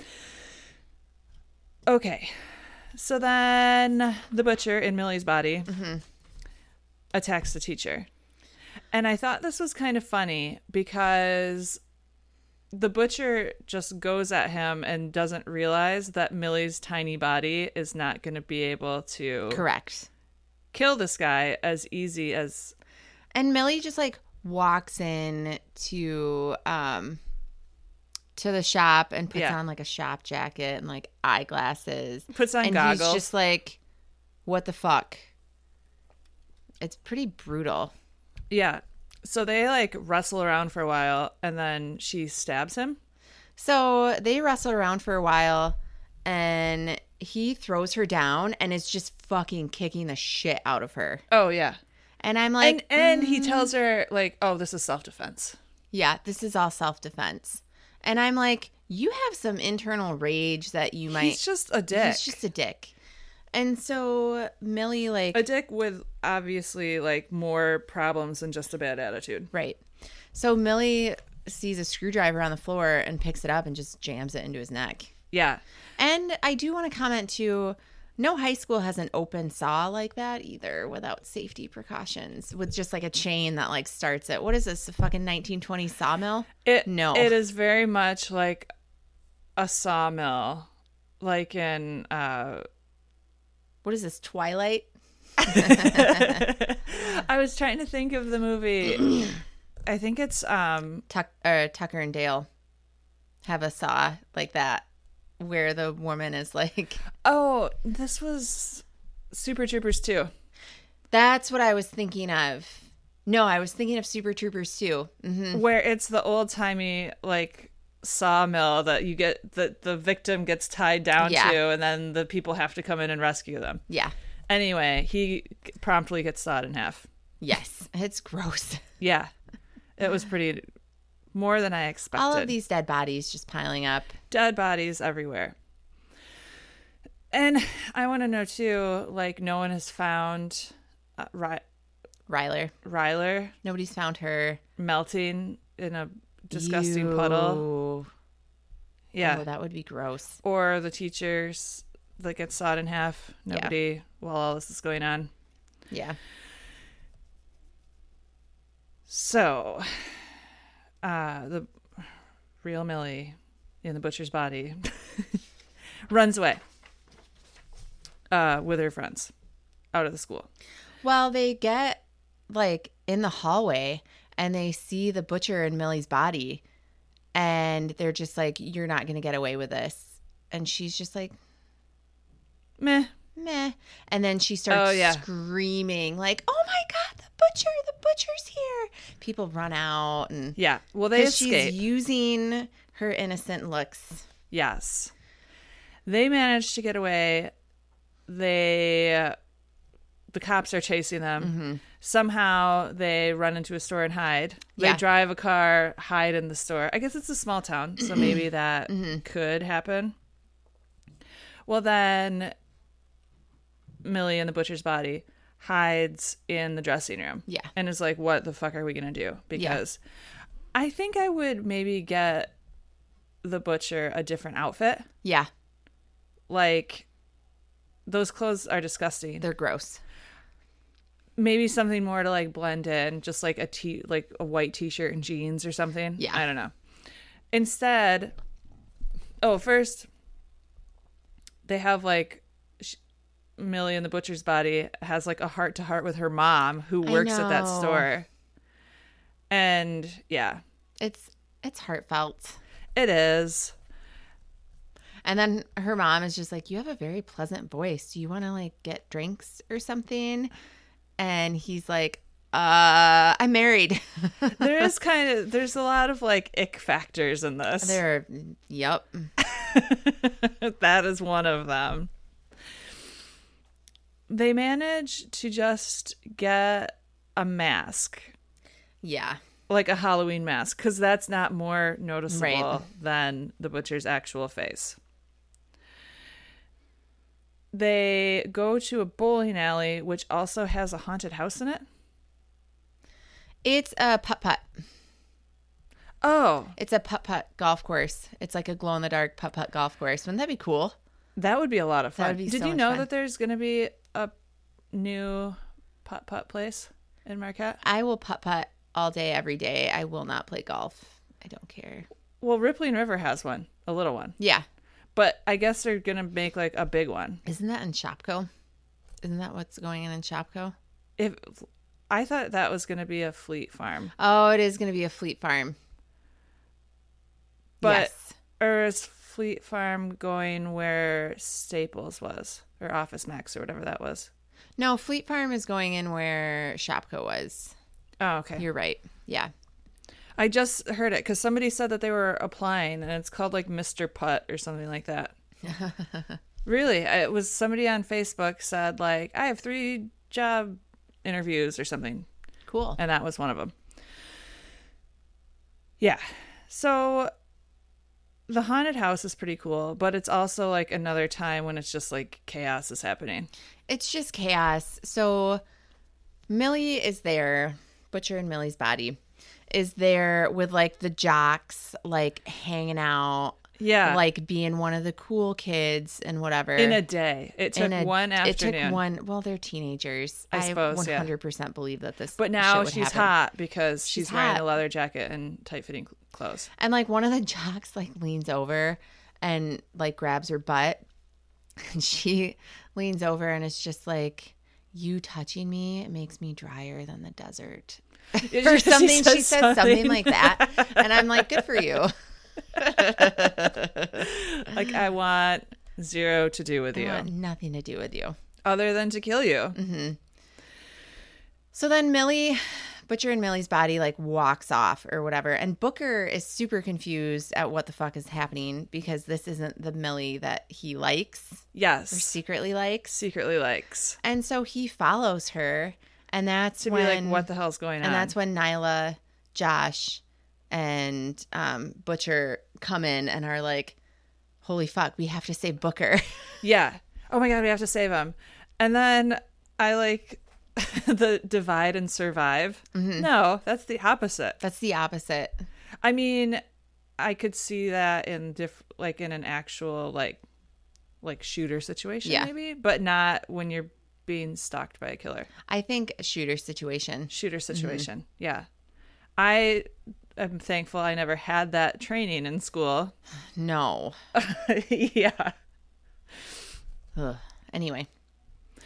Okay, so then the butcher in Millie's body attacks the teacher, and I thought this was kind of funny because the butcher just goes at him and doesn't realize that Millie's tiny body is not going to be able to Correct. kill this guy as easy as... And Millie just like walks in to the shop and puts on like a shop jacket and like eyeglasses. Puts on and goggles. He's just like, what the fuck? It's pretty brutal. Yeah. So they like wrestle around for a while, and then she stabs him. So they wrestle around for a while, and he throws her down and is just fucking kicking the shit out of her. Oh, yeah. And I'm like... And he tells her, like, oh, this is self-defense. Yeah, this is all self-defense. And I'm like, you have some internal rage that you might... He's just a dick. He's just a dick. And so Millie, like... A dick with, obviously, like, more problems than just a bad attitude. Right. So Millie sees a screwdriver on the floor and picks it up and just jams it into his neck. Yeah. And I do want to comment, too, no high school has an open saw like that either without safety precautions, with just, like, a chain that, like, starts it. What is this, a fucking 1920s sawmill? No. It is very much like a sawmill, like in... What is this, Twilight? I was trying to think of the movie. I think it's Tucker and Dale have a saw like that where the woman is like... Oh, this was Super Troopers 2. That's what I was thinking of. No, I was thinking of Super Troopers 2. Mm-hmm. Where it's the old-timey, like... sawmill that you get the victim gets tied down to, and then the people have to come in and rescue them. Yeah. Anyway, he promptly gets sawed in half. Yes, it's gross. Yeah, it was pretty more than I expected. All of these dead bodies just piling up. Dead bodies everywhere. And I want to know too, like, no one has found Ryler. Nobody's found her Melting in a disgusting puddle. Yeah. Oh, that would be gross. Or the teachers that get sawed in half. Nobody while all this is going on. Yeah. So, the real Millie in the butcher's body runs away with her friends. out of the school. Well, they get like in the hallway and they see the butcher and Millie's body and they're just like, you're not going to get away with this. And she's just like, Meh. meh. And then she starts screaming like, oh my God, the butcher's here. People run out and Yeah. Well, they escape. She's using her innocent looks. Yes. They manage to get away. The cops are chasing them. Mm-hmm. Somehow they run into a store and hide. They drive a car, hide in the store. I guess it's a small town, so maybe that could happen. Well, then Millie in the butcher's body hides in the dressing room. Yeah. And is like, what the fuck are we going to do? Because I think I would maybe get the butcher a different outfit. Yeah. Like, those clothes are disgusting. They're gross. Maybe something more to like blend in, just like a white t-shirt and jeans or something. Yeah. I don't know. Instead, first they have like Millie in the butcher's body has like a heart-to-heart with her mom who works at that store. And yeah. It's heartfelt. It is. And then her mom is just like, you have a very pleasant voice. Do you want to like get drinks or something? And he's like, I'm married. There's a lot of like ick factors in this. Yep. That is one of them. They manage to just get a mask. Yeah. Like a Halloween mask, because that's not more noticeable Right. than the butcher's actual face. They go to a bowling alley, which also has a haunted house in it. It's a putt-putt. Oh. It's a putt-putt golf course. It's like a glow-in-the-dark putt-putt golf course. Wouldn't that be cool? That would be a lot of fun. That would be Did so you much know fun. that there's going to be a new putt-putt place in Marquette? I will putt-putt all day, every day. I will not play golf. I don't care. Well, Rippling River has one, a little one. Yeah. But I guess they're going to make like a big one. Isn't that in Shopko? Isn't that what's going in Shopko? If I thought that was going to be a Fleet Farm. Oh, it is going to be a Fleet Farm. But yes. Or is Fleet Farm going where Staples was, or Office Max, or whatever that was? No, Fleet Farm is going in where Shopko was. Oh, okay. You're right. Yeah. I just heard it because somebody said that they were applying, and it's called like Mr. Putt or something like that. Really, it was somebody on Facebook said like, I have 3 job interviews or something. Cool. And that was one of them. Yeah. So the haunted house is pretty cool, but it's also like another time when it's just like chaos is happening. It's just chaos. So Millie is there, Butcher and Millie's body is there with like the jocks, like hanging out. Yeah. Like being one of the cool kids and whatever. In a day. It took one afternoon. It took one. Well, they're teenagers. I suppose, 100% believe that this But now shit would she's happen. hot because she's wearing hot. a leather jacket and tight-fitting clothes. And like one of the jocks like leans over and like grabs her butt. And she leans over and it's just like, you touching me, it makes me drier than the desert. Or something. She says something like that. And I'm like, good for you. Like, I want zero to do with you. I want nothing to do with you. Other than to kill you. Mm-hmm. So then Butcher and Millie's body like walks off or whatever. And Booker is super confused at what the fuck is happening because this isn't the Millie that he likes Yes. or secretly likes. Secretly likes. And so he follows her. And that's To when, be like, what the hell's going on? And that's when Nyla, Josh, and Butcher come in and are like, holy fuck, we have to save Booker. Yeah. Oh my God, we have to save him. And then I like the divide and survive. Mm-hmm. No, that's the opposite. That's the opposite. I mean, I could see that in like in an actual like shooter situation, Yeah. maybe, but not when you're being stalked by a killer. I think shooter situation. Shooter situation. Yeah. I am thankful I never had that training in school. No. Yeah. Ugh. Anyway.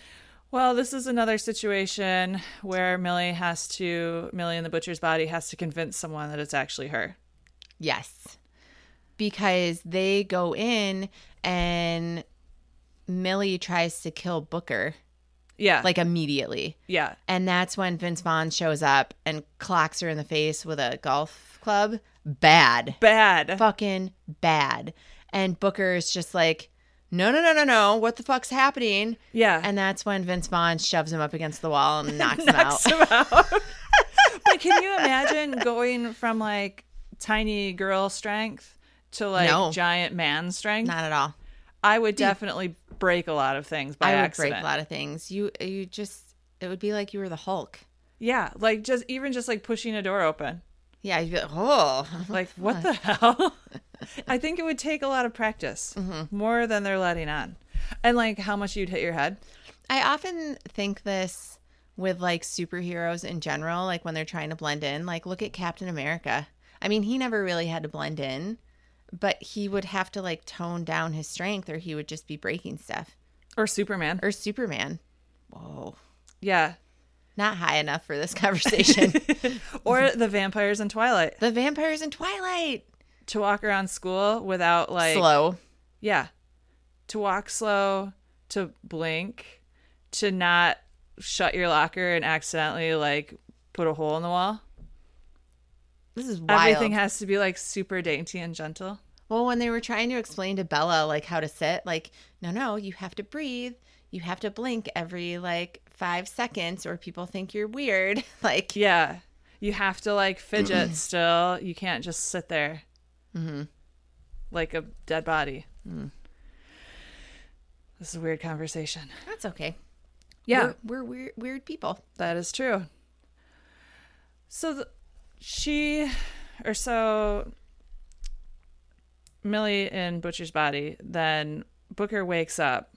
Well, this is another situation where Millie and the butcher's body has to convince someone that it's actually her. Yes. Because they go in and Millie tries to kill Booker. Yeah. Like immediately. Yeah. And that's when Vince Vaughn shows up and clocks her in the face with a golf club. Bad. Fucking bad. And Booker is just like, no. What the fuck's happening? Yeah. And that's when Vince Vaughn shoves him up against the wall and knocks him out. But can you imagine going from like tiny girl strength to like giant man strength? Not at all. I would definitely break a lot of things by accident. Break a lot of things. You just, it would be like you were the Hulk. Yeah. Like just like pushing a door open. Yeah. You'd be like, oh. Like, what the hell? I think it would take a lot of practice, more than they're letting on. And like how much you'd hit your head. I often think this with like superheroes in general, like when they're trying to blend in. Like, look at Captain America. I mean, he never really had to blend in, but he would have to like tone down his strength or he would just be breaking stuff. Or Superman. Whoa. Yeah. Not high enough for this conversation. Or the vampires in Twilight. To walk around school without like... Slow. Yeah. To walk slow, to blink, to not shut your locker and accidentally like put a hole in the wall. This is wild. Everything has to be like super dainty and gentle. Well, when they were trying to explain to Bella like how to sit, like, no, you have to breathe. You have to blink every like 5 seconds or people think you're weird. Like, yeah, you have to like fidget still. You can't just sit there like a dead body. This is a weird conversation. That's okay. Yeah, we're weird people. That is true. So Millie in Butcher's body, then Booker wakes up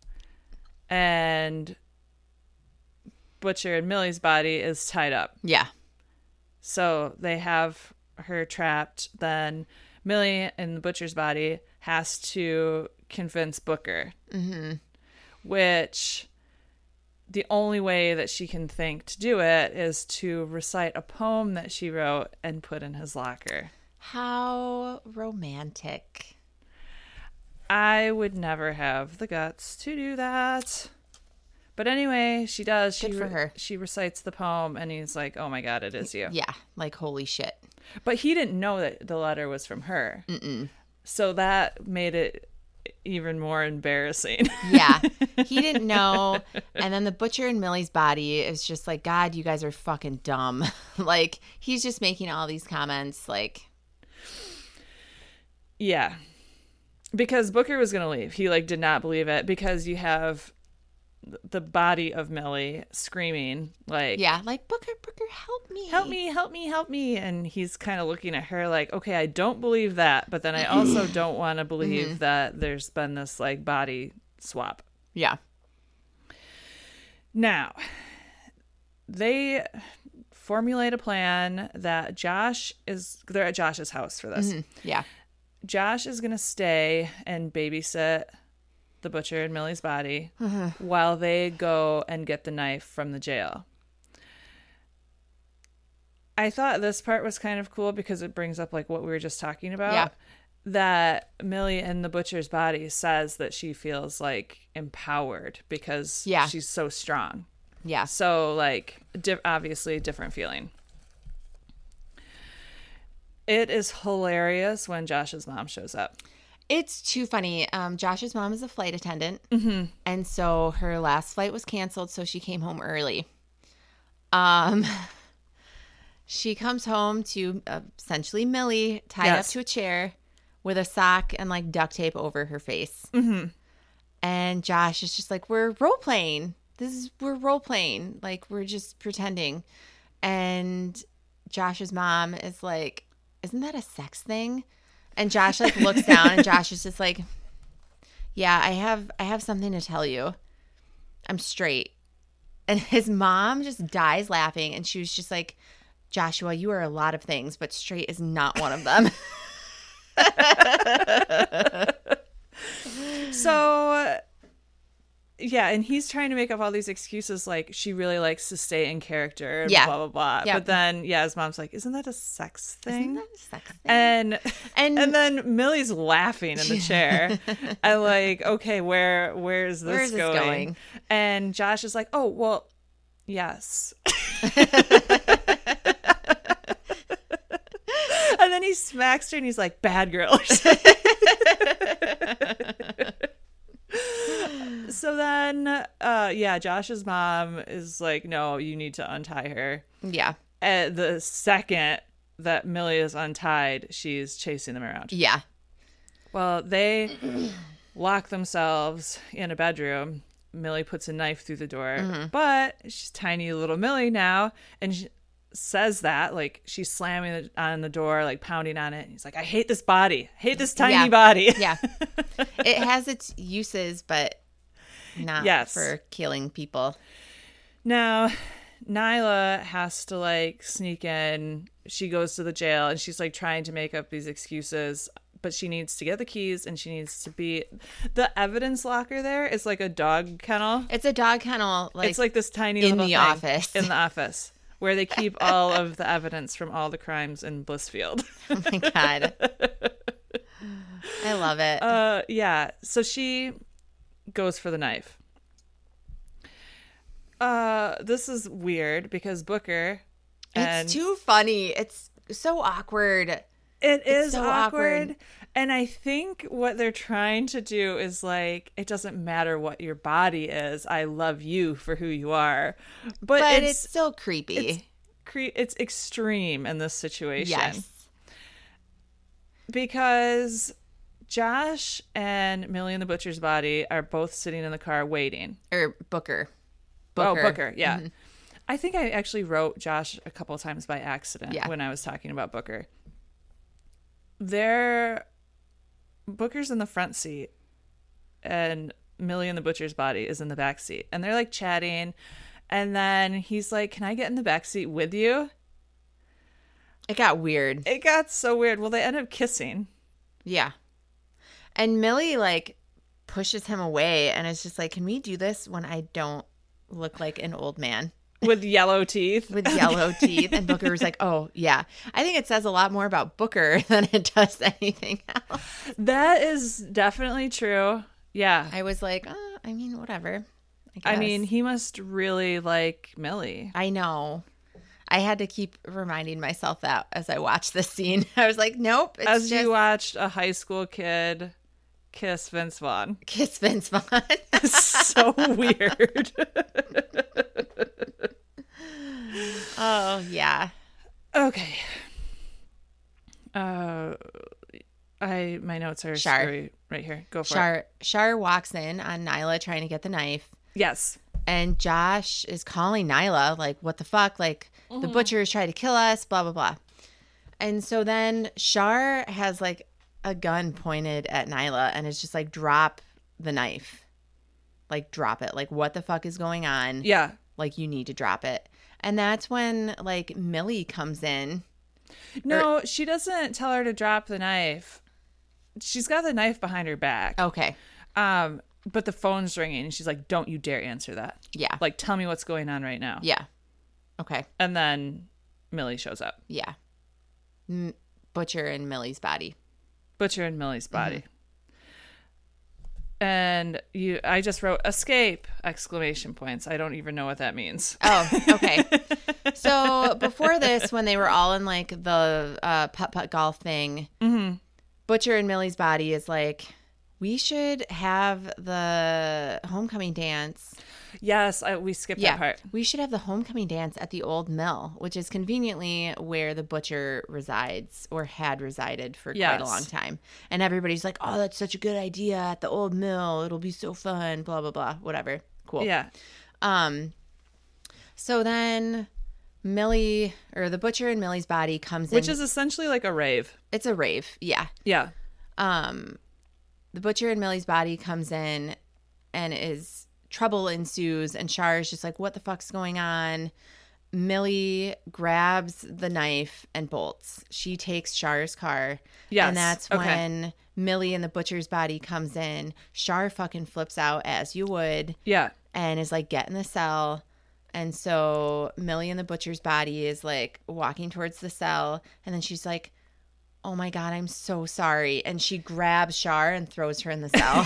and Butcher in Millie's body is tied up. Yeah. So they have her trapped. Then Millie in the Butcher's body has to convince Booker, which the only way that she can think to do it is to recite a poem that she wrote and put in his locker. How romantic. I would never have the guts to do that. But anyway, she does. Good for her. She recites the poem and he's like, oh my God, it is you. Yeah, like holy shit. But he didn't know that the letter was from her. So that made it even more embarrassing. Yeah, he didn't know. And then the Butcher in Millie's body is just like, God, you guys are fucking dumb. Like, he's just making all these comments like... Yeah. Because Booker was going to leave. He like did not believe it because you have the body of Millie screaming like... Yeah, like, Booker, help me. Help me. And he's kind of looking at her like, okay, I don't believe that. But then I also don't want to believe that there's been this like body swap. Yeah. Now, they formulate a plan that they're at Josh's house for this. Yeah. Josh is going to stay and babysit the Butcher in Millie's body while they go and get the knife from the jail. I thought this part was kind of cool because it brings up like what we were just talking about. Yeah. That Millie in the Butcher's body says that she feels like empowered because she's so strong. Yeah. So like obviously a different feeling. It is hilarious when Josh's mom shows up. It's too funny. Josh's mom is a flight attendant. And so her last flight was canceled, so she came home early. She comes home to essentially Millie tied up to a chair with a sock and like duct tape over her face. And Josh is just like, we're role playing. We're role playing. Like, we're just pretending. And Josh's mom is like, isn't that a sex thing? And Josh like looks down and Josh is just like, yeah, I have something to tell you. I'm straight. And his mom just dies laughing. And she was just like, Joshua, you are a lot of things, but straight is not one of them. So Yeah, and he's trying to make up all these excuses like she really likes to stay in character and Yeah. blah, blah, blah. Yep. But then, yeah, his mom's like, isn't that a sex thing? Isn't that a sex thing? And And- then Millie's laughing in the chair. I'm like, okay, where is Where this is this going? going? And Josh is like, oh, well, yes. And then he smacks her and he's like, bad girl. So then, yeah, Josh's mom is like, no, you need to untie her. Yeah. The second that Millie is untied, she's chasing them around. Yeah. Well, they lock themselves in a bedroom. Millie puts a knife through the door, but she's tiny little Millie now, and she says that, like, she's slamming on the door, like pounding on it. And he's like, I hate this body. I hate this tiny body. Yeah. It has its uses, but not for killing people. Now, Nyla has to, like, sneak in. She goes to the jail, and she's, like, trying to make up these excuses, but she needs to get the keys, and she needs to be... The evidence locker there is, like, a dog kennel. It's a dog kennel. Like, it's, like, this tiny in little the thing office. in the office, where they keep all of the evidence from all the crimes in Blissfield. Oh, my God. I love it. Yeah, so she goes for the knife. This is weird because Booker... It's too funny. It's so awkward. It is so awkward. awkward. And I think what they're trying to do is like, it doesn't matter what your body is. I love you for who you are. But it's still creepy. It's extreme in this situation. Yes. Because Josh and Millie and the Butcher's Body are both sitting in the car waiting. Or Booker. Oh, Booker, yeah. Mm-hmm. I think I actually wrote Josh a couple of times by accident when I was talking about Booker. Booker's in the front seat and Millie and the Butcher's Body is in the back seat. And they're like chatting. And then he's like, can I get in the back seat with you? It got weird. It got so weird. Well, they end up kissing. Yeah. And Millie like pushes him away and is just like, can we do this when I don't look like an old man? With yellow teeth. With yellow teeth. And Booker was like, oh, yeah. I think it says a lot more about Booker than it does anything else. That is definitely true. Yeah. I was like, oh, I mean, whatever. I mean, he must really like Millie. I know. I had to keep reminding myself that as I watched this scene. I was like, nope. It's as you watched a high school kid kiss Vince Vaughn. Kiss Vince Vaughn. So weird. Oh, yeah. Okay. My notes are screwy right here. Go for it. Shar walks in on Nyla trying to get the knife. Yes. And Josh is calling Nyla, like, what the fuck? Like, the butchers tried to kill us, blah, blah, blah. And so then Shar has, like, a gun pointed at Nyla and is just like, drop the knife. Like, drop it. Like, what the fuck is going on? Yeah. Like, you need to drop it. And that's when, like, Millie comes in. No, she doesn't tell her to drop the knife. She's got the knife behind her back. Okay. But the phone's ringing, and she's like, don't you dare answer that. Yeah. Like, tell me what's going on right now. Yeah. Okay. And then Millie shows up. Yeah. Butcher and Millie's body. Butcher and Millie's body. And I just wrote escape! Exclamation points. I don't even know what that means. Oh, okay. So before this, when they were all in like the putt-putt golf thing, Butcher and Millie's body is like, we should have the homecoming dance. Yes, we skipped that part. We should have the homecoming dance at the old mill, which is conveniently where the butcher resides or had resided for quite a long time. And everybody's like, oh, that's such a good idea at the old mill. It'll be so fun, blah, blah, blah, whatever. Cool. Yeah. So then Millie, or the Butcher and Millie's body comes in. Which is essentially like a rave. It's a rave, yeah. Yeah. The Butcher and Millie's body comes in and trouble ensues, and Char is just like, what the fuck's going on? Millie grabs the knife and bolts. She takes Char's car. Yes. And that's when Millie in the butcher's body comes in. Char fucking flips out, as you would. Yeah. And is like, get in the cell. And so Millie in the butcher's body is like walking towards the cell. And then she's like, oh my God, I'm so sorry. And she grabs Char and throws her in the cell.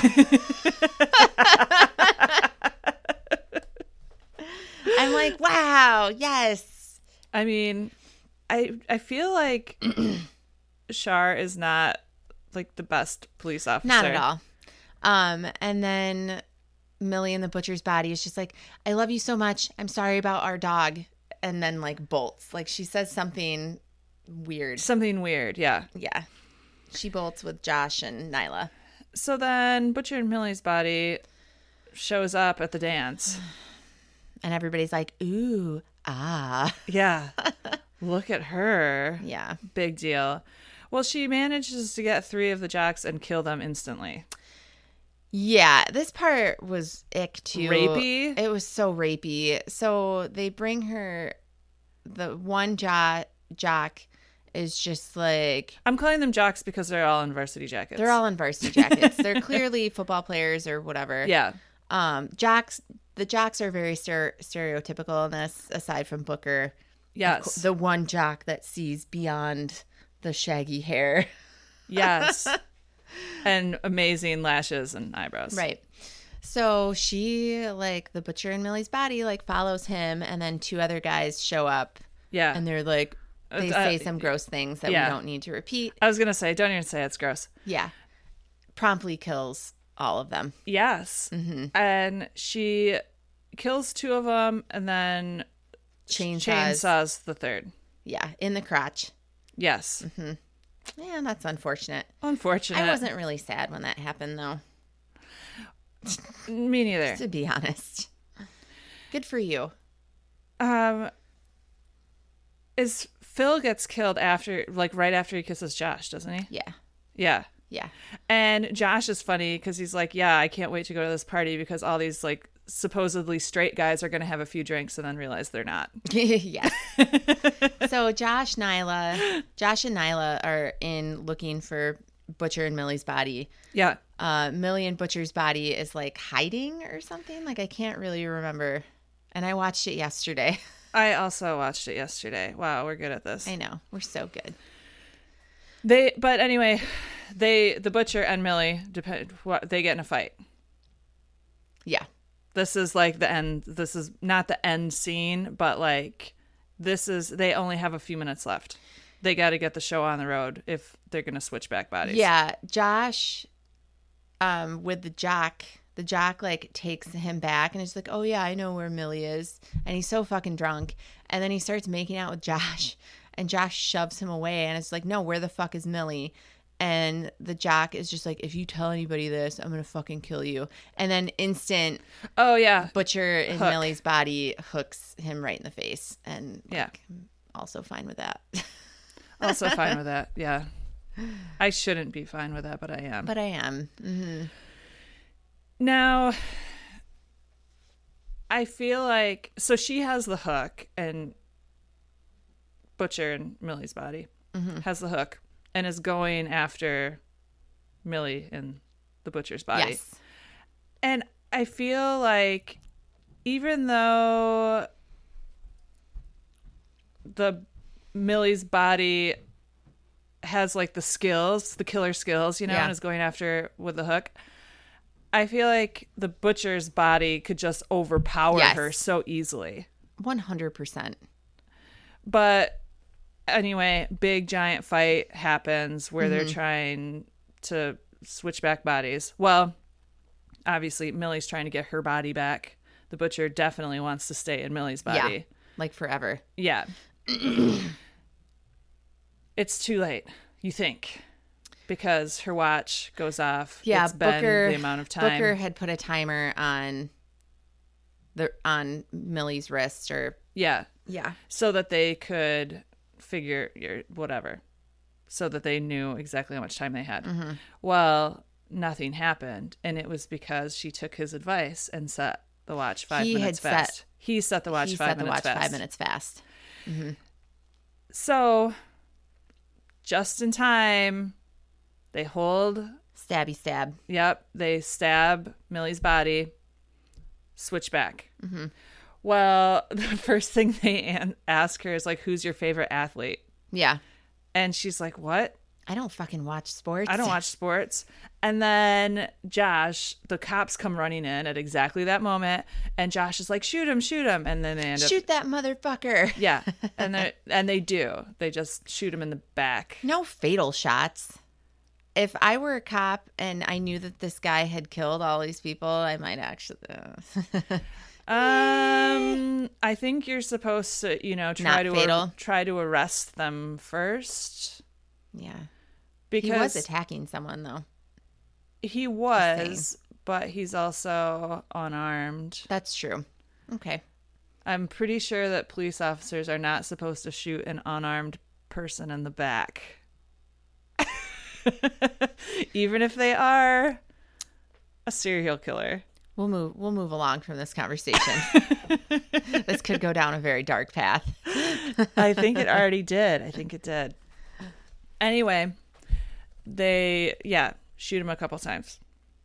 I'm like, wow, yes. I mean, I feel like Char is not like the best police officer. Not at all. And then Millie in the butcher's body is just like, I love you so much. I'm sorry about our dog. And then like bolts. Like she says something weird. Something weird, yeah. Yeah. She bolts with Josh and Nyla. So then Butcher and Millie's body shows up at the dance. And everybody's like, ooh, ah. Yeah. Look at her. Yeah. Big deal. Well, she manages to get 3 of the jocks and kill them instantly. Yeah, this part was ick too. Rapey? It was so rapey. So they bring her, the one jock is just like, I'm calling them jocks because they're all in varsity jackets. they're all in varsity jackets. They're clearly football players or whatever. Yeah. The jocks are very stereotypical in this, aside from Booker. Yes. The one jock that sees beyond the shaggy hair. Yes. And amazing lashes and eyebrows. Right. So she, like, the Butcher and Millie's body, like, follows him, and then 2 other guys show up. Yeah. And they're like, they say some gross things that we don't need to repeat. I was going to say, don't even say it's gross. Yeah. Promptly kills all of them. Yes. Mm-hmm. And she kills 2 of them and then chainsaws the 3rd. Yeah. In the crotch. Yes. Mm-hmm. Yeah, that's unfortunate. Unfortunate. I wasn't really sad when that happened, though. Me neither. To be honest. Good for you. Is Phil gets killed after, like, right after he kisses Josh, doesn't he? Yeah. Yeah. Yeah. And Josh is funny because he's like, yeah, I can't wait to go to this party because all these, like, supposedly straight guys are going to have a few drinks and then realize they're not. Yes. So Josh and Nyla are in looking for Butcher and Millie's body. Yeah. Millie and Butcher's body is like hiding or something. Like I can't really remember. And I watched it yesterday. I also watched it yesterday. Wow, we're good at this. I know. We're so good. But anyway, the Butcher and Millie, they get in a fight. Yeah. This is like the end. This is not the end scene, but like they only have a few minutes left. They got to get the show on the road if they're going to switch back bodies. Yeah. Josh, with the jock like takes him back and is like, oh yeah, I know where Millie is. And he's so fucking drunk. And then he starts making out with Josh and Josh shoves him away. And it's like, no, where the fuck is Millie? And the jock is just like, if you tell anybody this, I'm going to fucking kill you. And then instant Butcher in Millie's body hooks him right in the face. And I'm also fine with that. Also fine with that. Yeah. I shouldn't be fine with that, but I am. But I am. Mm-hmm. Now, I feel like, so she has the hook and Butcher in Millie's body has the hook. And is going after Millie in the Butcher's body. Yes. And I feel like even though the Millie's body has like the skills, the killer skills, and is going after with the hook, I feel like the Butcher's body could just overpower her so easily. 100%. But anyway, big giant fight happens where they're trying to switch back bodies. Well, obviously Millie's trying to get her body back. The Butcher definitely wants to stay in Millie's body. Yeah, like forever. Yeah. It's too late, you think, because her watch goes off. Yeah, it's been the amount of time. Booker had put a timer on Millie's wrist Yeah. Yeah. So that they could figure whatever, so that they knew exactly how much time they had. Well, nothing happened, and it was because she took his advice and set the watch 5 minutes fast. He set the watch He 5 set the minutes watch fast. 5 minutes fast. So, just in time, they hold. Stabby stab. Yep, they stab Millie's body. Switch back. Well, the first thing they ask her is like, "Who's your favorite athlete?" Yeah. And she's like, "What? I don't fucking watch sports. I don't watch sports." And then Josh, the cops come running in at exactly that moment, and Josh is like, "Shoot him, shoot him!" And then they end up, Shoot that motherfucker. yeah, and they do. They just shoot him in the back. No fatal shots. If I were a cop and I knew that this guy had killed all these people, I might actually. I think you're supposed to, try to arrest them first. Yeah. Because He was attacking someone, though. he was, but he's also unarmed. That's true. Okay. I'm pretty sure that police officers are not supposed to shoot an unarmed person in the back. Even if they are a serial killer. We'll move along from this conversation. This could go down a very dark path. I think it already did. I think it did. Anyway, they shoot him a couple times.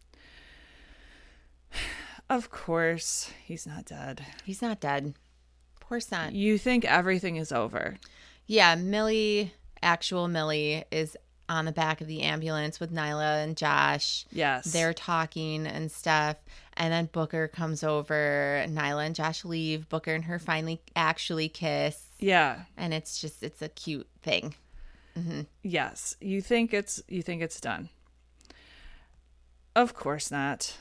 Of course, he's not dead. He's not dead. Poor son. You think everything is over. Yeah, actual Millie is on the back of the ambulance with Nyla and Josh. Yes. They're talking and stuff. And then Booker comes over. Nyla and Josh leave. Booker and her finally actually kiss. Yeah. And it's a cute thing. Mm-hmm. Yes. You think it's done. Of course not.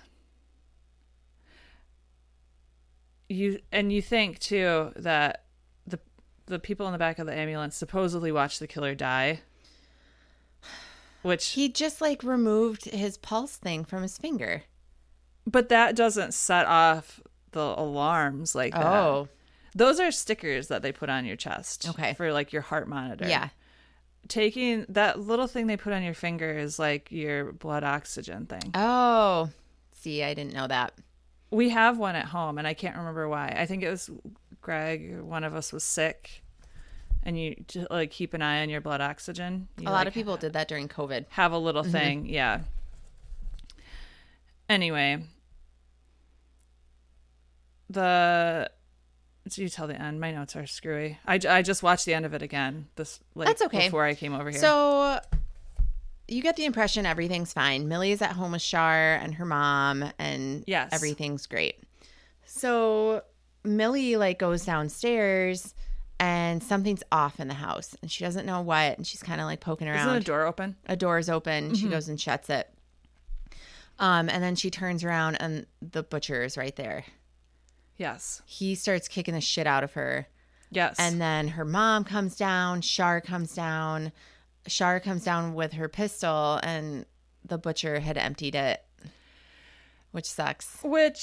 You think too that the people in the back of the ambulance supposedly watched the killer die. Which he just like removed his pulse thing from his finger. But that doesn't set off the alarms like that. Oh. Those are stickers that they put on your chest. Okay. For like your heart monitor. Yeah. Taking that little thing they put on your finger is like your blood oxygen thing. Oh. See, I didn't know that. We have one at home and I can't remember why. I think it was Greg, one of us was sick. And you just, like, keep an eye on your blood oxygen. A lot of people did that during COVID. Have a little thing, yeah. Anyway, so you tell the end. My notes are screwy. I just watched the end of it again. That's okay. Before I came over here. So you get the impression everything's fine. Millie's at home with Shar and her mom, and yes, everything's great. So Millie like goes downstairs. And something's off in the house. And she doesn't know what. And she's kind of like poking around. Isn't the door open? A door is open. Mm-hmm. She goes and shuts it. And then she turns around and the butcher is right there. Yes. He starts kicking the shit out of her. Yes. And then her mom comes down. Shar comes down. Shar comes down with her pistol. And the butcher had emptied it. Which sucks.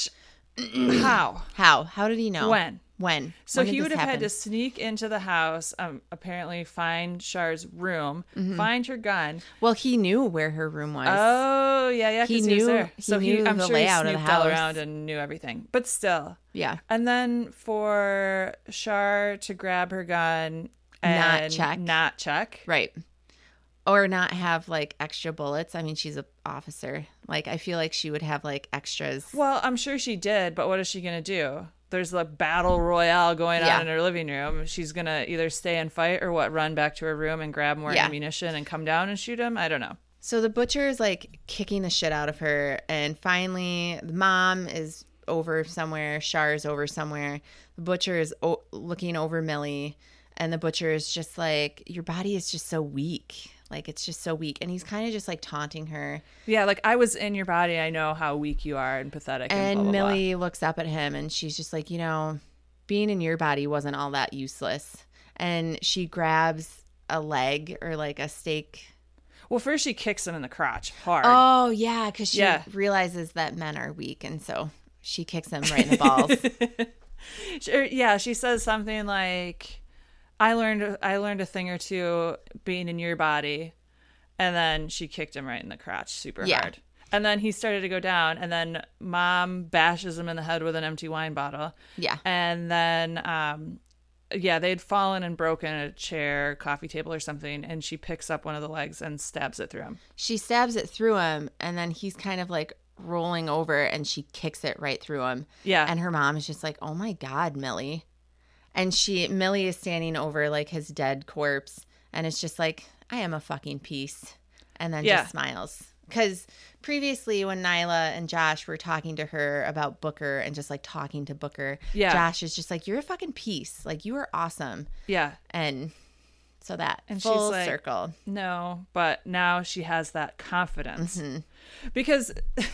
How? How did he know? When? So he would have had to sneak into the house, apparently find Shar's room, find her gun. Well, he knew where her room was. Oh, yeah, he knew. He was there. So I'm the sure layout he of the snooped all house around and knew everything. But still, yeah. And then for Shar to grab her gun and not check, right, or not have like extra bullets. I mean, she's an officer. Like, I feel like she would have like extras. Well, I'm sure she did, but what is she gonna do? There's a battle royale going on in her living room. She's going to either stay and fight or run back to her room and grab more ammunition and come down and shoot him? I don't know. So the butcher is like kicking the shit out of her. And finally, the mom is over somewhere. Shar is over somewhere. The butcher is looking over Millie. And the butcher is just like, your body is just so weak. Like, it's just so weak. And he's kind of just like taunting her. Yeah, like, I was in your body. I know how weak you are and pathetic. And blah, blah, Millie blah. looks up at him and she's just like, being in your body wasn't all that useless. And she grabs a leg or like a steak. Well, first she kicks him in the crotch hard. Oh, yeah, because she realizes that men are weak. And so she kicks him right in the balls. Yeah, she says something like, I learned a thing or two being in your body, and then she kicked him right in the crotch super hard. And then he started to go down, and then Mom bashes him in the head with an empty wine bottle. Yeah. And then, they'd fallen and broken a chair, coffee table or something, and she picks up one of the legs and stabs it through him. She stabs it through him, and then he's kind of like rolling over, and she kicks it right through him. Yeah. And her mom is just like, oh my God, Millie. And Millie is standing over like his dead corpse, and it's just like, I am a fucking piece. And then just smiles. Because previously when Nyla and Josh were talking to her about Booker and just like talking to Booker, Josh is just like, you're a fucking piece. Like, you are awesome. Yeah. And so that and full she's like, circle. No, but now she has that confidence. Mm-hmm. Because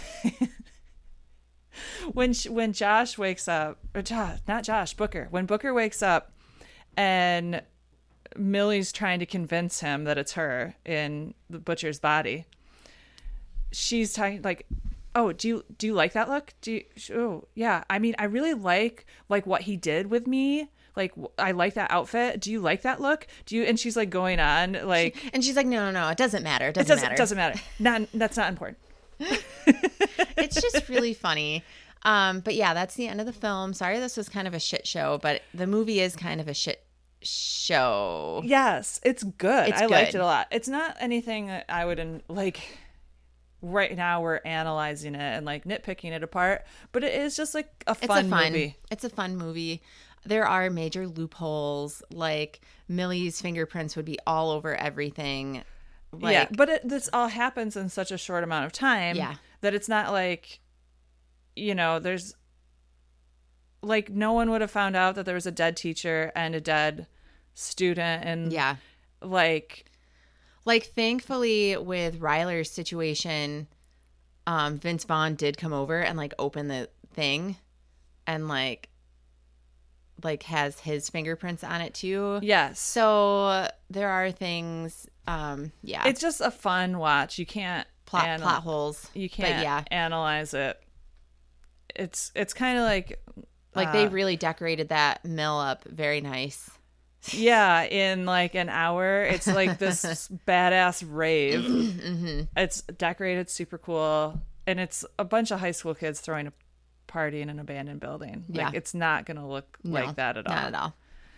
when Josh wakes up, or not Josh, Booker. When Booker wakes up and Millie's trying to convince him that it's her in the butcher's body, she's talking like, oh, do you like that look? Oh, yeah. I mean, I really like what he did with me. Like, I like that outfit. Do you like that look? And she's like going on like, and she's like, no, it doesn't matter. It doesn't matter. It doesn't matter. That's not important. It's just really funny. But yeah, that's the end of the film. Sorry, this was kind of a shit show, but the movie is kind of a shit show. Yes, it's good. I liked good. it a lot. It's not anything that I would like. Right now we're analyzing it and like nitpicking it apart, but it is just like a fun movie. It's a fun movie. There are major loopholes. Like Millie's fingerprints would be all over everything. Like, yeah, but this all happens in such a short amount of time that it's not like, there's like no one would have found out that there was a dead teacher and a dead student. And like thankfully with Ryler's situation, Vince Vaughn did come over and like open the thing and like has his fingerprints on it too. Yes. So there are things, It's just a fun watch. You can't plot holes. You can't analyze it. It's kind of like they really decorated that mill up very nice. Yeah, in like an hour. It's like this badass rave. Mm-hmm. It's decorated super cool. And it's a bunch of high school kids throwing a party in an abandoned building. Like, it's not going to look like that at all. Not at all.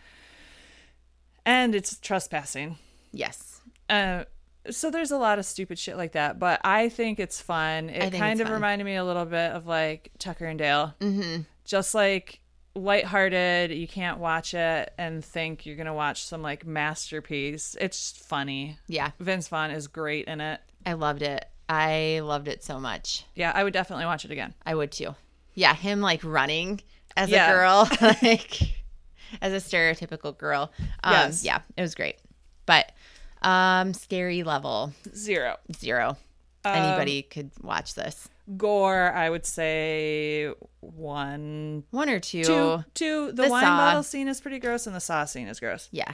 And it's trespassing. Yes. So there's a lot of stupid shit like that. But I think it's fun. It kind of reminded me a little bit of like Tucker and Dale. Mm-hmm. Just like lighthearted. You can't watch it and think you're going to watch some like masterpiece. It's funny. Yeah. Vince Vaughn is great in it. I loved it. I loved it so much. Yeah, I would definitely watch it again. I would too. Yeah, him like running as a girl, like as a stereotypical girl. Yes. Yeah, it was great. But scary level 0. Anybody could watch this. Gore, I would say 1. 1 or 2. 2. The wine bottle scene is pretty gross, and the saw scene is gross. Yeah.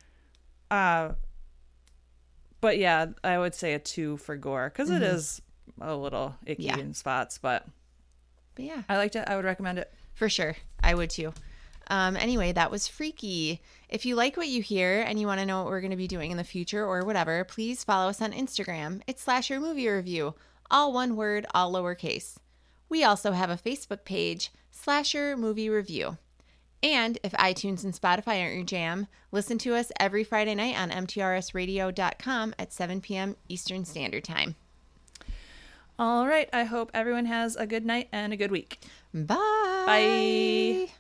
But yeah, I would say a 2 for gore because it is a little icky in spots. But yeah, I liked it. I would recommend it for sure. I would too. Anyway, that was Freaky. If you like what you hear and you want to know what we're going to be doing in the future or whatever, please follow us on Instagram. It's Slasher Movie Review. All one word, all lowercase. We also have a Facebook page, Slasher Movie Review. And if iTunes and Spotify aren't your jam, listen to us every Friday night on mtrsradio.com at 7 p.m. Eastern Standard Time. All right. I hope everyone has a good night and a good week. Bye. Bye.